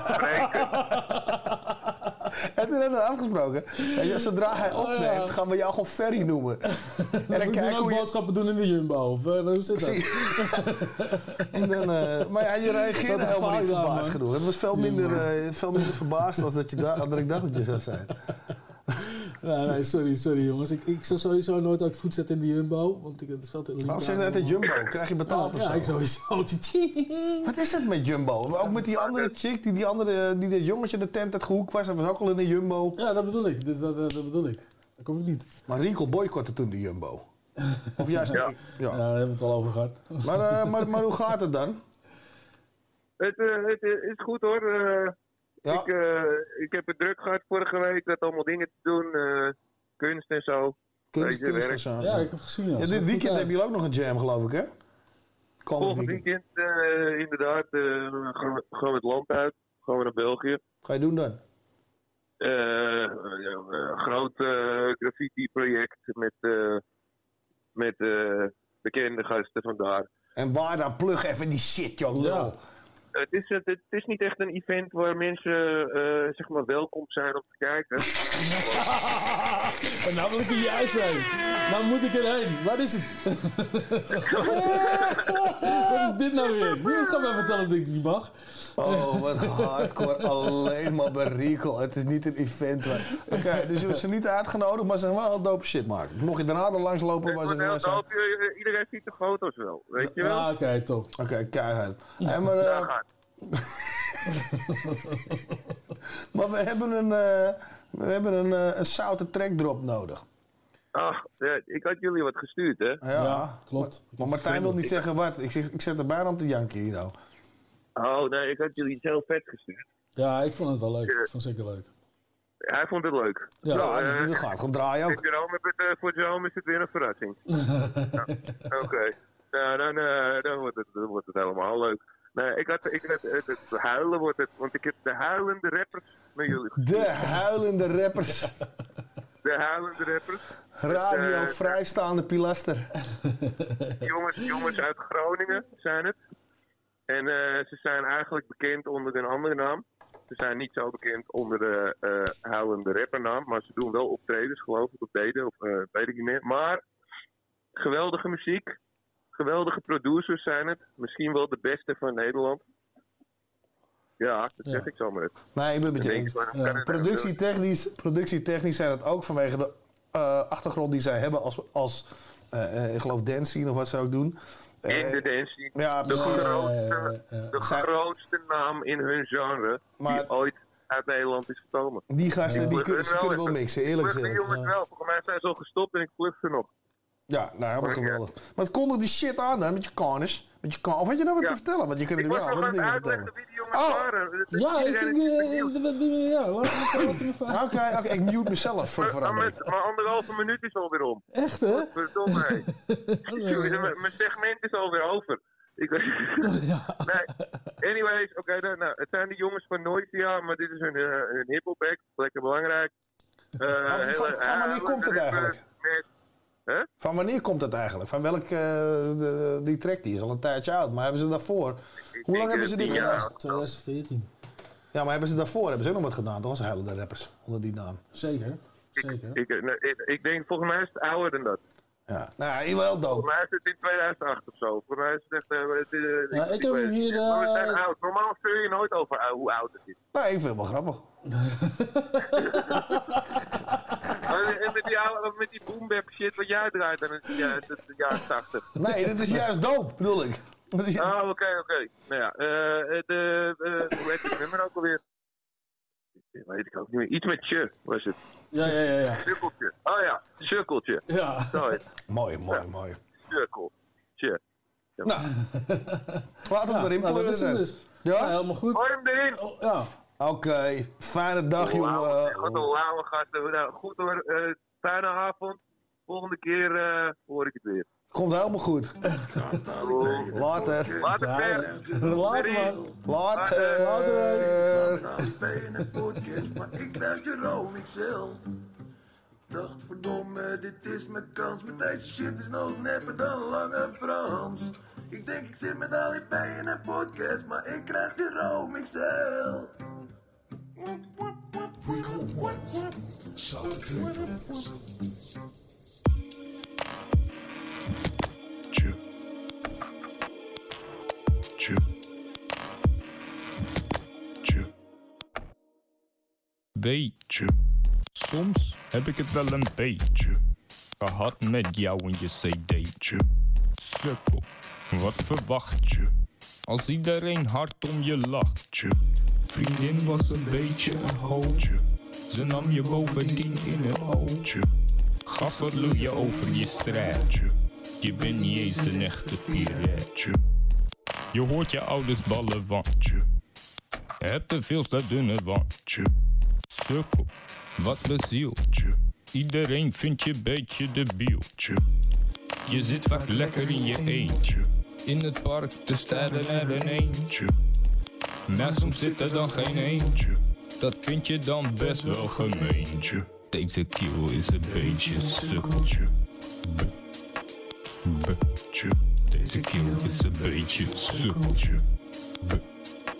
En toen hebben we afgesproken. Weet je, zodra hij opneemt, gaan we jou gewoon Ferry noemen. En dan kijken hoe je boodschappen doen in de Jumbo. Of hoe zit dat? En dan, maar ja, je reageerde helemaal niet verbaasd genoeg. Het was veel minder verbaasd dan dat ik dacht dat je zou zijn. Nee, sorry jongens. Ik zou sowieso nooit uit voet zetten in de Jumbo. Want het is veel te lief. Waarom zeg je dat uit Jumbo? Krijg je betaald of zo? Ja, ik sowieso. Wat is het met Jumbo? Ook met die andere chick, die dat jongetje de tent uit gehoekt was. Dat was ook al in de Jumbo. Ja, dat bedoel ik. Dat bedoel ik. Dat kom ik niet. Maar Recall boycotte toen de Jumbo. Of juist ja. Ja, daar hebben we het al over gehad. Maar hoe gaat het dan? Het is goed hoor. Ja. Ik heb het druk gehad vorige week. Dat allemaal dingen te doen. Kunst en zo. Kunst en zo. Ja, ik heb gezien. Ja, dit weekend hebben jullie ook nog een jam, geloof ik, hè? Volgend weekend inderdaad. Gaan we het land uit. Gaan we naar België. Wat ga je doen dan? Een groot graffiti-project met bekende gasten vandaar. En waar dan? Plug even die shit, joh. Ja. Het is niet echt een event waar mensen zeg maar welkom zijn om te kijken. En nou wil ik er juist heen. Nou moet ik erheen. Waar is het? Wat is dit nou weer? Nu ga mij vertellen dat ik niet mag. Oh, wat hardcore. Alleen maar berikel. Het is niet een event. Oké, dus jullie zijn niet uitgenodigd, maar ze gaan wel dope shit maken. Mocht je daarna er langs lopen, waar ze gaan zijn. Iedereen ziet de foto's wel, weet je wel? Ja, oké, top. Oké, keihard. Hey, maar maar we hebben een zoute trackdrop nodig. Ach, ik had jullie wat gestuurd, hè? Ja, klopt. Maar Martijn wil niet zeggen wat. Ik zet er bijna om te janken hier nou. Oh, nee, ik had jullie iets heel vet gestuurd. Ja, ik vond het wel leuk. Ik vond het zeker leuk. Hij vond het leuk. Ja, dat gaat gewoon draaien ook. Voor Jerome is het weer een verrassing. Oké. Dan wordt het helemaal leuk. Nee, het huilen wordt het, want ik heb de huilende rappers met jullie gestuurd. De huilende rappers. De huilende rappers. Radio vrijstaande pilaster. Jongens uit Groningen zijn het. En ze zijn eigenlijk bekend onder een andere naam. Ze zijn niet zo bekend onder de huilende rappernaam, maar ze doen wel optredens, geloof ik, of deden, of weet ik niet meer. Maar geweldige muziek, geweldige producers zijn het. Misschien wel de beste van Nederland. Ja, dat zeg ik zo maar. Nee, ik ben het met je eens. Productietechnisch zijn het ook vanwege de achtergrond die zij hebben als ik geloof dance scene of wat ze ook doen. In de dance scene. Ja, de grootste naam in hun genre die ooit uit Nederland is gekomen. Die gasten ze kunnen wel mixen, eerlijk gezegd. Die jongens wel. Volgens mij zijn ze al gestopt en ik plug ze nog. Ja, nou helemaal geweldig. Maar het kondig die shit aan dan met je karnes. Of had je nou wat te vertellen? Want je kunt natuurlijk wel andere dingen vertellen. Wie die jongens waren. Ja, ik ging... Oké, ik mute mezelf voor verandering. Maar 1,5 minuut is alweer om. Echt, hè? Verdomme. Mijn segment is alweer over. Nee, anyways, oké, nou, het zijn de jongens van Noisia, maar dit is hun hiphop act. Lekker belangrijk. Van wanneer komt het eigenlijk? Van wanneer komt het eigenlijk? Van welk die track die is al een tijdje oud, maar hebben ze daarvoor? Hoe lang hebben ze dit gedaan? 2014. Ja, maar hebben ze daarvoor ook nog wat gedaan? Dat was huilende rappers onder die naam. Zeker. Ik denk, volgens mij is het ouder dan dat. Ja, nou, wel dope. Volgens mij is het in 2008 of zo. Volgens mij is het echt... ik heb hem hier... We zijn oud. Normaal stuur je nooit over hoe oud het is. Nee, ik vind het wel grappig. En met die boombap shit wat jij draait dan is het de jaren 80. Nee, dat is juist dope, bedoel ik. Oh, oké. Nou ja, hoe heet het nummer ook alweer? Weet ik ook niet meer. Iets met tje was het. Ja. Sukkeltje. Oh ja, sukkeltje. Ja. Sorry. Mooi. Sukkeltje. Ja. Nou, laten we erin pleuren. Dus. Ja, helemaal goed. Gooi hem erin. Ja. Oké, fijne dag, jongen. Wat een lauwe gasten. Nou, goed hoor, fijne avond. Volgende keer hoor ik het weer. Komt helemaal goed. Later. Later. Een podcast, maar ik krijg Jerome XL. Ik dacht, verdomme, dit is mijn kans. Met deze shit is nog nepper dan Lange Frans. Ik denk, ik zit met Ali B in een podcast, maar ik krijg Jerome XL. Beetje. Soms heb ik het wel een beetje gehad met jou en je cd'tje. Sukkel, wat verwacht je? Als iedereen hard om je lacht. Vriendin was een beetje een hootje. Ze nam je bovendien in het ootje. Gaf wat lul je over je strijdje. Je bent niet eens een echte piretje. Je hoort je ouders ballen wandje. Hebt te veel dunne wandje. Sukkel, wat bezieltje. Iedereen vindt je beetje debieltje. Je zit vaak lekker in je eentje. In het park te staren er een eentje. Maar soms zit er dan geen eentje. Dat vind je dan best wel gemeentje. Deze kill is een beetje sukkeltje. Deze kill is een beetje sukkeltje.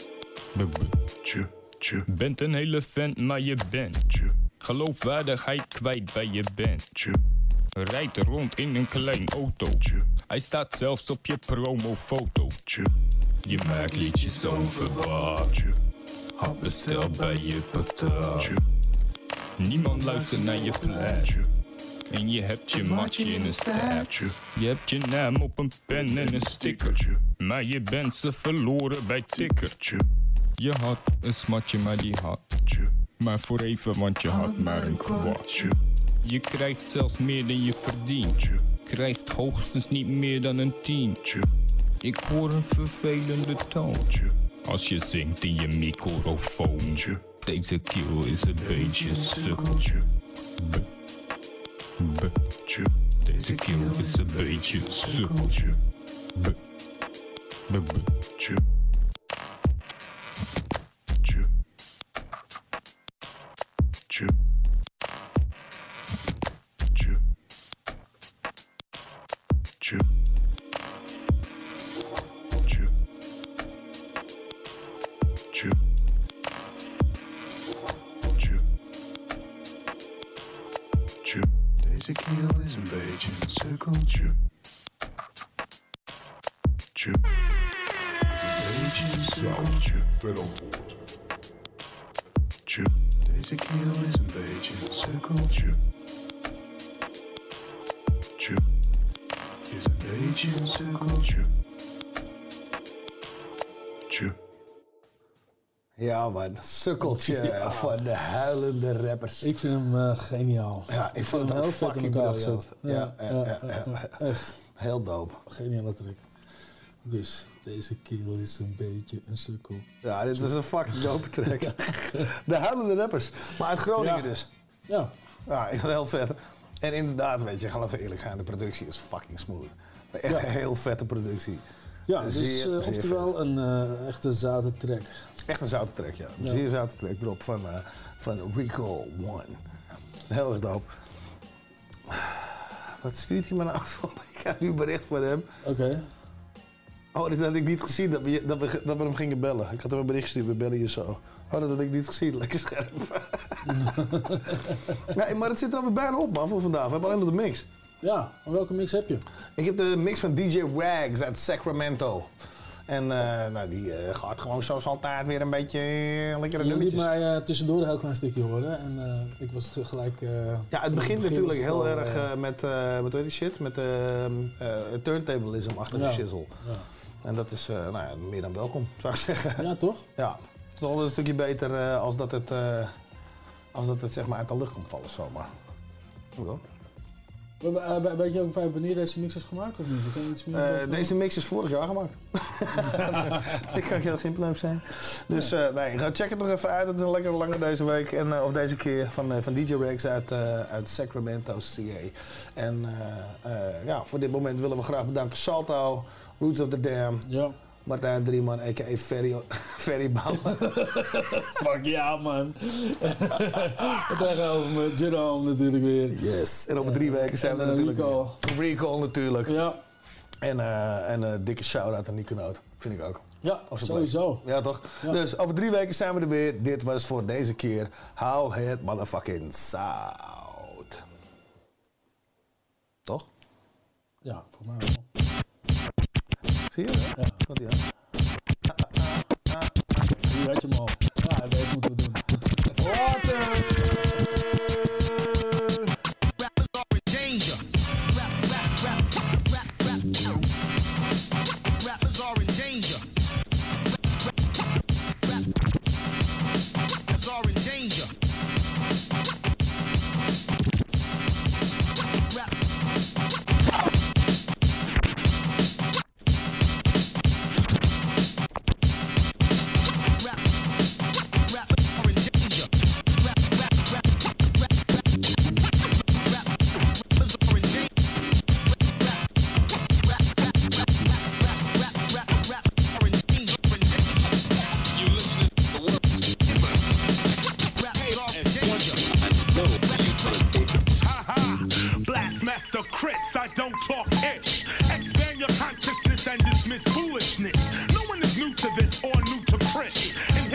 Bent een hele vent, maar je bent geloofwaardigheid kwijt bij je band. Rijdt rond in een klein autootje. Hij staat zelfs op je promofotootje. Je maakt liedjes over wat had besteld bij je patat. Niemand luistert naar je plaatje. En je hebt je matje in een staartje. Je hebt je naam op een pen en een stickertje. Maar je bent ze verloren bij tikkertje. Je had een smatje, maar die had je. Maar voor even, want je had maar een kwartje. Je krijgt zelfs meer dan je verdient. Je krijgt hoogstens niet meer dan een tientje. Ik hoor een vervelende toontje als je zingt in je microfoontje. Deze kill is een beetje sukkeltje. Deze kill is een beetje sukkeltje. Deze keel is een beetje een sukkeltje. Een beetje een sukkeltje. Vet op boord. Deze keel is een beetje een sukkeltje. Is een beetje een sukkeltje. Ja man, sukkeltje van de huilende rappers. Ik vind hem geniaal. Ja, ik vond het heel ook vet in fucking elkaar briljant. gezet. Ja, echt. Heel dope. Geniale track. Dus deze kill is een beetje een sukkel. Ja, dit was een fucking dope track. De huilende rappers. Maar uit Groningen dus. Ja. Ja, ik vond het heel vet. En inderdaad, weet je, gaan we even eerlijk zijn, de productie is fucking smooth. Echt een heel vette productie. Ja, dus oftewel een echte zoute track. Echt een zoute track, ja. Een zeer zoute track erop van Recall One. Heel erg dope. Wat stuurt hij me nou voor? Ik heb nu een bericht van hem. Oké. Oh, dit had ik niet gezien, dat we hem gingen bellen. Ik had hem een bericht gestuurd, we bellen je zo. Oh, dat had ik niet gezien, lekker scherp. Nee, maar het zit er alweer bijna op, man, voor vandaag. We hebben alleen nog de mix. Ja, maar welke mix heb je? Ik heb de mix van DJ Wags uit Sacramento. En die gaat gewoon zoals altijd weer een beetje lekkere Je nummertjes. liet mij tussendoor een heel klein stukje horen en ik was gelijk... ja, het begint natuurlijk heel erg met die shit, met turntablism achter de shizzle. Ja. En dat is meer dan welkom, zou ik zeggen. Ja, toch? Ja, het is altijd een stukje beter als dat het zeg maar uit de lucht komt vallen zomaar. Hoe dan? Weet je ook wanneer deze mix is gemaakt of niet? Kan je iets meer deze mix is vorig jaar gemaakt. Dat kan heel simpel over zijn. Dus ga check het nog even uit. Het is een lekker lange deze week. Of deze keer van DJ Wags uit Sacramento, CA. En voor dit moment willen we graag bedanken Salto, Roots of the Dam. Ja. Martijn Drieman, a.k.a. Ferry Bouwen. Fuck ja, man. Tegenover me, Jerome natuurlijk weer. Yes. En over 3 weken zijn we natuurlijk Recall natuurlijk. Ja. En een dikke shout-out aan Nico Noot, vind ik ook. Ja, sowieso. Ja, toch? Ja. Dus over 3 weken zijn we er weer. Dit was voor deze keer How Het Motherfucking Sound. Toch? Ja, voor mij wel. Zie je? Ja. Wat ja. Hier had je hem al. Ja, deze moeten we doen. Water! Rappers are in danger. Rappers are in danger. Master Chris, I don't talk ish. Expand your consciousness and dismiss foolishness. No one is new to this or new to Chris.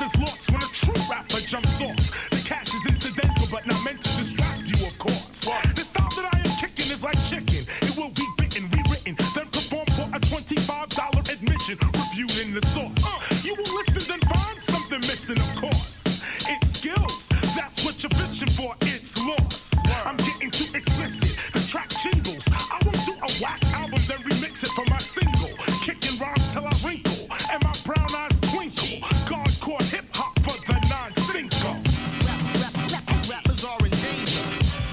is lost when a true rapper jumps off. The cash is incidental, but not meant to distract you, of course. The style that I am kicking is like chicken. It will be bitten, rewritten, then performed for a $25 admission, reviewed in the source. You will listen, then find something missing, of course. It's skills, that's what you're fishing for, it's lost. I'm getting too explicit, the track jingles. I won't do a whack album, then remix it for my single. Kicking rhymes till I wrinkle, and my brown eyes twinkle. Hardcore hip-hop for the non-single. Rappers are in danger.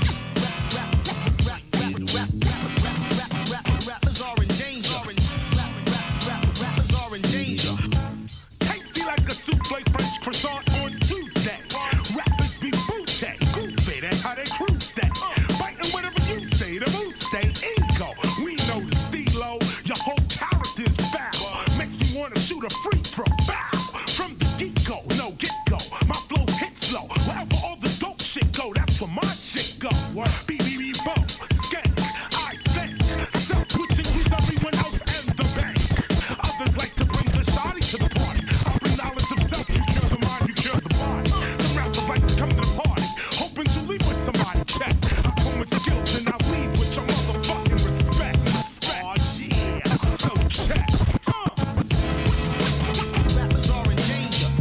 Rappers are in danger. Rappers are in danger. Tasty like a souffle French croissant on Tuesday. Rappers be booty, goofy, that's how they cruise stay. Biting whatever you say, the moose stay ego. We know the stilo, your whole character's foul. Makes me wanna shoot a free throw, bow. From the get-go, no get-go. My flow hits low, wherever all the dope shit go, that's where my shit go. BBB Bo, skank, I think. Self-twitching use everyone else and the bank. Others like to bring the shawty to the party. I bring knowledge of self, you cure the mind, you cure the body. The rappers like to come to the party, hoping to leave with somebody. Check, I come with skills and I leave with your motherfucking respect. Oh yeah, so check. Rappers are in danger.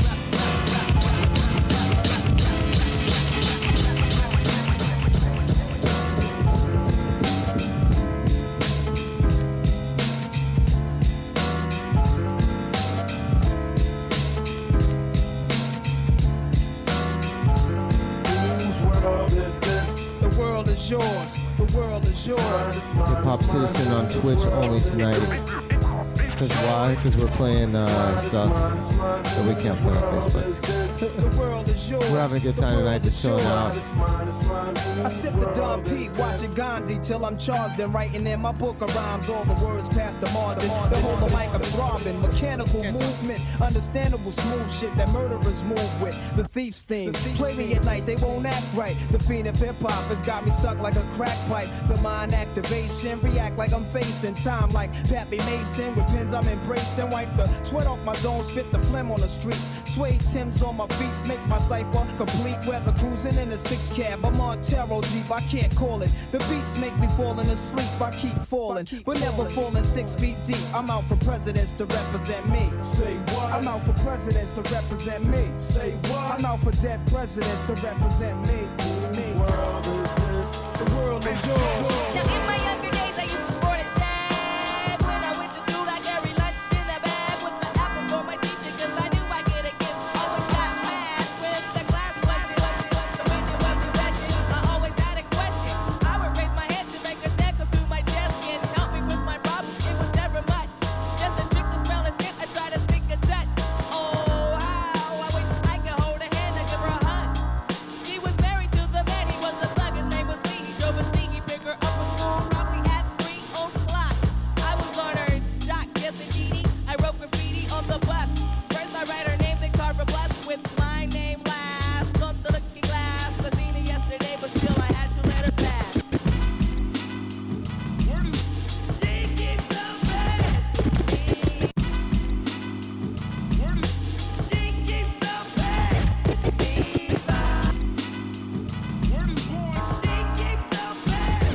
Whose world is this? The world is yours. The world is yours. Hip Hop Citizen on Twitch only tonight. Because why? Because we're playing stuff that we can't play on Facebook. The world is yours. We're having a good time tonight, just chilling out. I sip the Don Pete, watching Gandhi till I'm charged and writing in my book of rhymes. All the words past the margin. The whole of mic I'm throbbing. Mechanical movement, understandable smooth shit that murderers move with. The thief's theme. Play me at night, they won't act right. The fiend of hip hop has got me stuck like a crack pipe. The mind activation, react like I'm facing time like Pappy Mason. With pins I'm embracing. Wipe the sweat off my zone, spit the phlegm on the streets. Suede Timbs on my feet makes my cipher complete. Weather cruising in a 6 cab. I'm on Taro Jeep, I can't call it. The beats make me falling asleep. I keep falling, but never falling 6 feet deep. I'm out for presidents to represent me. Say what? I'm out for presidents to represent me. Say what? I'm out for dead presidents to represent me. Whose world is this? The world is yours. Now in my younger days I used to sport a shag. When I went to school I carried lunch in a bag with the apple for my teacher, cause I knew I'd get a kiss. Always got mad when the class was in session. I always had a question. I would raise my hand to make a stack up to my desk and help me with my problem. It was never much. Just a trick to smell a scent, I try to sneak a touch. Oh how I wish I could hold a hand and give her a hug. She was married to the man, he was a thug, his name was Lee. He drove a C, he picked her up from school probably at 3 o'clock. I was on her jock, yes indeedy. I wrote graffiti on the bus. First I write her name, then carve a plus with my name last. On the looking glass, I seen her yesterday, but still I had to let her pass. Word is She keeps the best. word is She keeps the best. word is born. She keeps the best.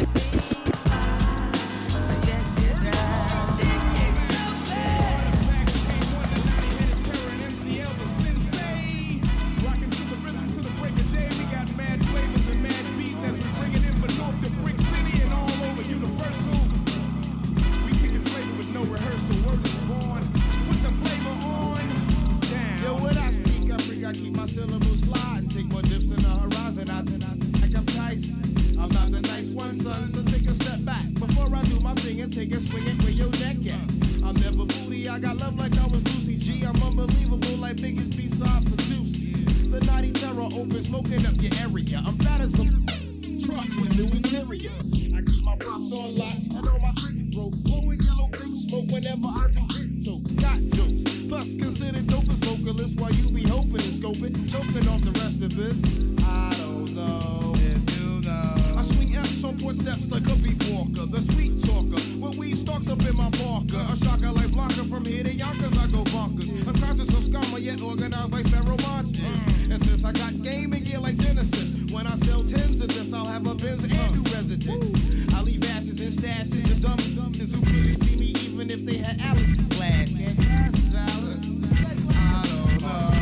Rocking to the rhythm, to the break of day. We got mad flavors and mad beats as we bring it in for North to Brick City and all over Universal. We kicking flavor with no rehearsal. Word is born. Put the flavor on. Down. Yo, when I speak, I freak, I keep my syllables sliding. Take more dips in the horizon. I like I'm Tice. I'm not the nice one, son, so take a step back. Before I do my thing and take a swing at where your neck at. I'm never booty, I got love like I was Lucy G. I'm unbelievable like biggest B-side for Juicy. The naughty terror open, smoking up your area. I'm fat as a truck with new interior. I keep my props on lock, I know my tricks broke. Blowing yellow big smoke whenever I do hit jokes. Got jokes, plus considered dope as vocalist while you be hoping and scoping. Choking off the rest of this, I don't know if you know. I swing F's on port steps like a beat walker. The sweet talker, with weed stalks up in my Parker. A shocker like Blanca from here to Yonkers, I go bonkers. Unconscious of scammer, yeah, get organized like Pharaoh Monch is. And since I got gaming gear like Genesis, when I sell tens of this, I'll have a Benz and new residence. I leave asses in stashes and dummies who couldn't see me even if they had allergy glass. Can't you ask Alice? I don't know.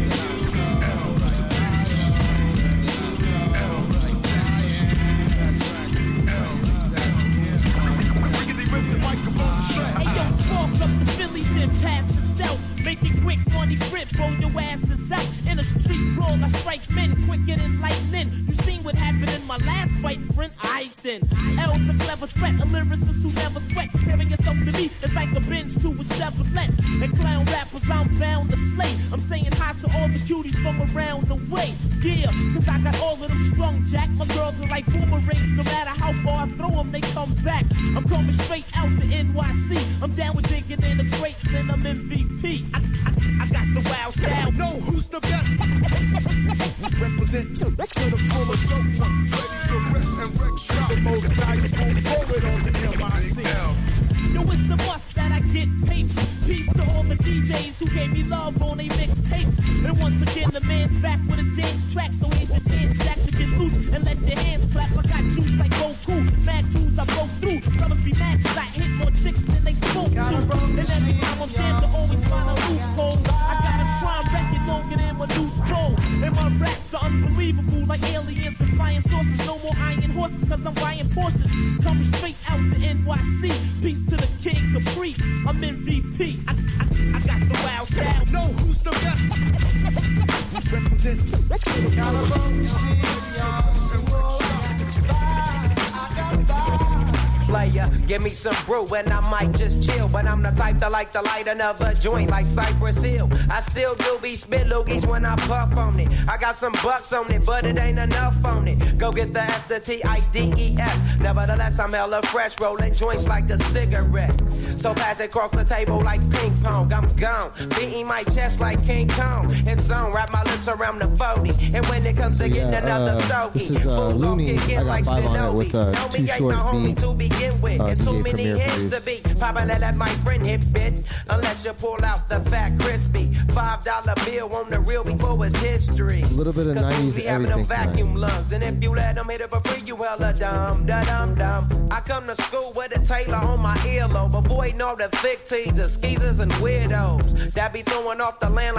Hey yo, spark up the Phillies and pass the stealth. Make it quick, funny grip, roll your asses out. In a street brawl, I strike men quicker than lightning. You seen what happened in my last fight, friend? Aight then. L's a clever threat, a lyricist who never sweat. Comparing yourself to me is like a bench to a Chevrolet. And clown rappers, I'm bound to slay. I'm saying hi to all the cuties from around the way. Yeah, cause I got all of them strung, Jack. My girls are like boomerangs, no matter how far I throw them, they come back. I'm coming straight out the NYC. I'm down with digging in the crates and I'm MVP. I got the wild style. Know who's the best? Represent to the fullest, so ready to rip and wreck shop. The most valuable poet on the MIC. Yo, it's a must that I get paid. Peace to all the DJs who gave me love on they mixtapes. And once again, the man's back with a dance track. So ain't your chance, Jack, to get loose and let your hands clap. I got juice like Goku, mad juice I broke through. Brothers be mad cause I hit more chicks than they spoke to. And every time I'm jammed, I always find a loophole. I got a crime record longer than my new pro. And my raps are unbelievable like aliens and flying saucers. No more iron horses cause I'm buying Porsches. Coming straight out the NYC. Peace to the King Capri, I'm MVP. I got the wild style. Know who's the best? Represent to the Player, give me some brew and I might just chill. But I'm the type that like to light another joint like Cypress Hill. I still do be spit loogies when I puff on it. I got some bucks on it, but it ain't enough on it. Go get the S, the T-I-D-E-S. Nevertheless, I'm hella fresh, rolling joints like a cigarette. So pass it across the table like ping pong. I'm gone, beating my chest like King Kong. It's on, wrap my lips around the 40. And when it comes to getting another stogie, this is Looney. I got 5 on it with Too Short beat. It's too DJ many Premier hits to produced. be. Probably let my friend hit bit. Unless you pull out the fat crispy $5 bill on the real before it's history. A little bit of 90s we having them everything vacuum lungs. And if you let them hit it for free, you hella dumb, da-dum dum. I come to school with a Taylor on my earlobe. Avoiding all the thick teasers, skeezers, and weirdos that be throwing off the land like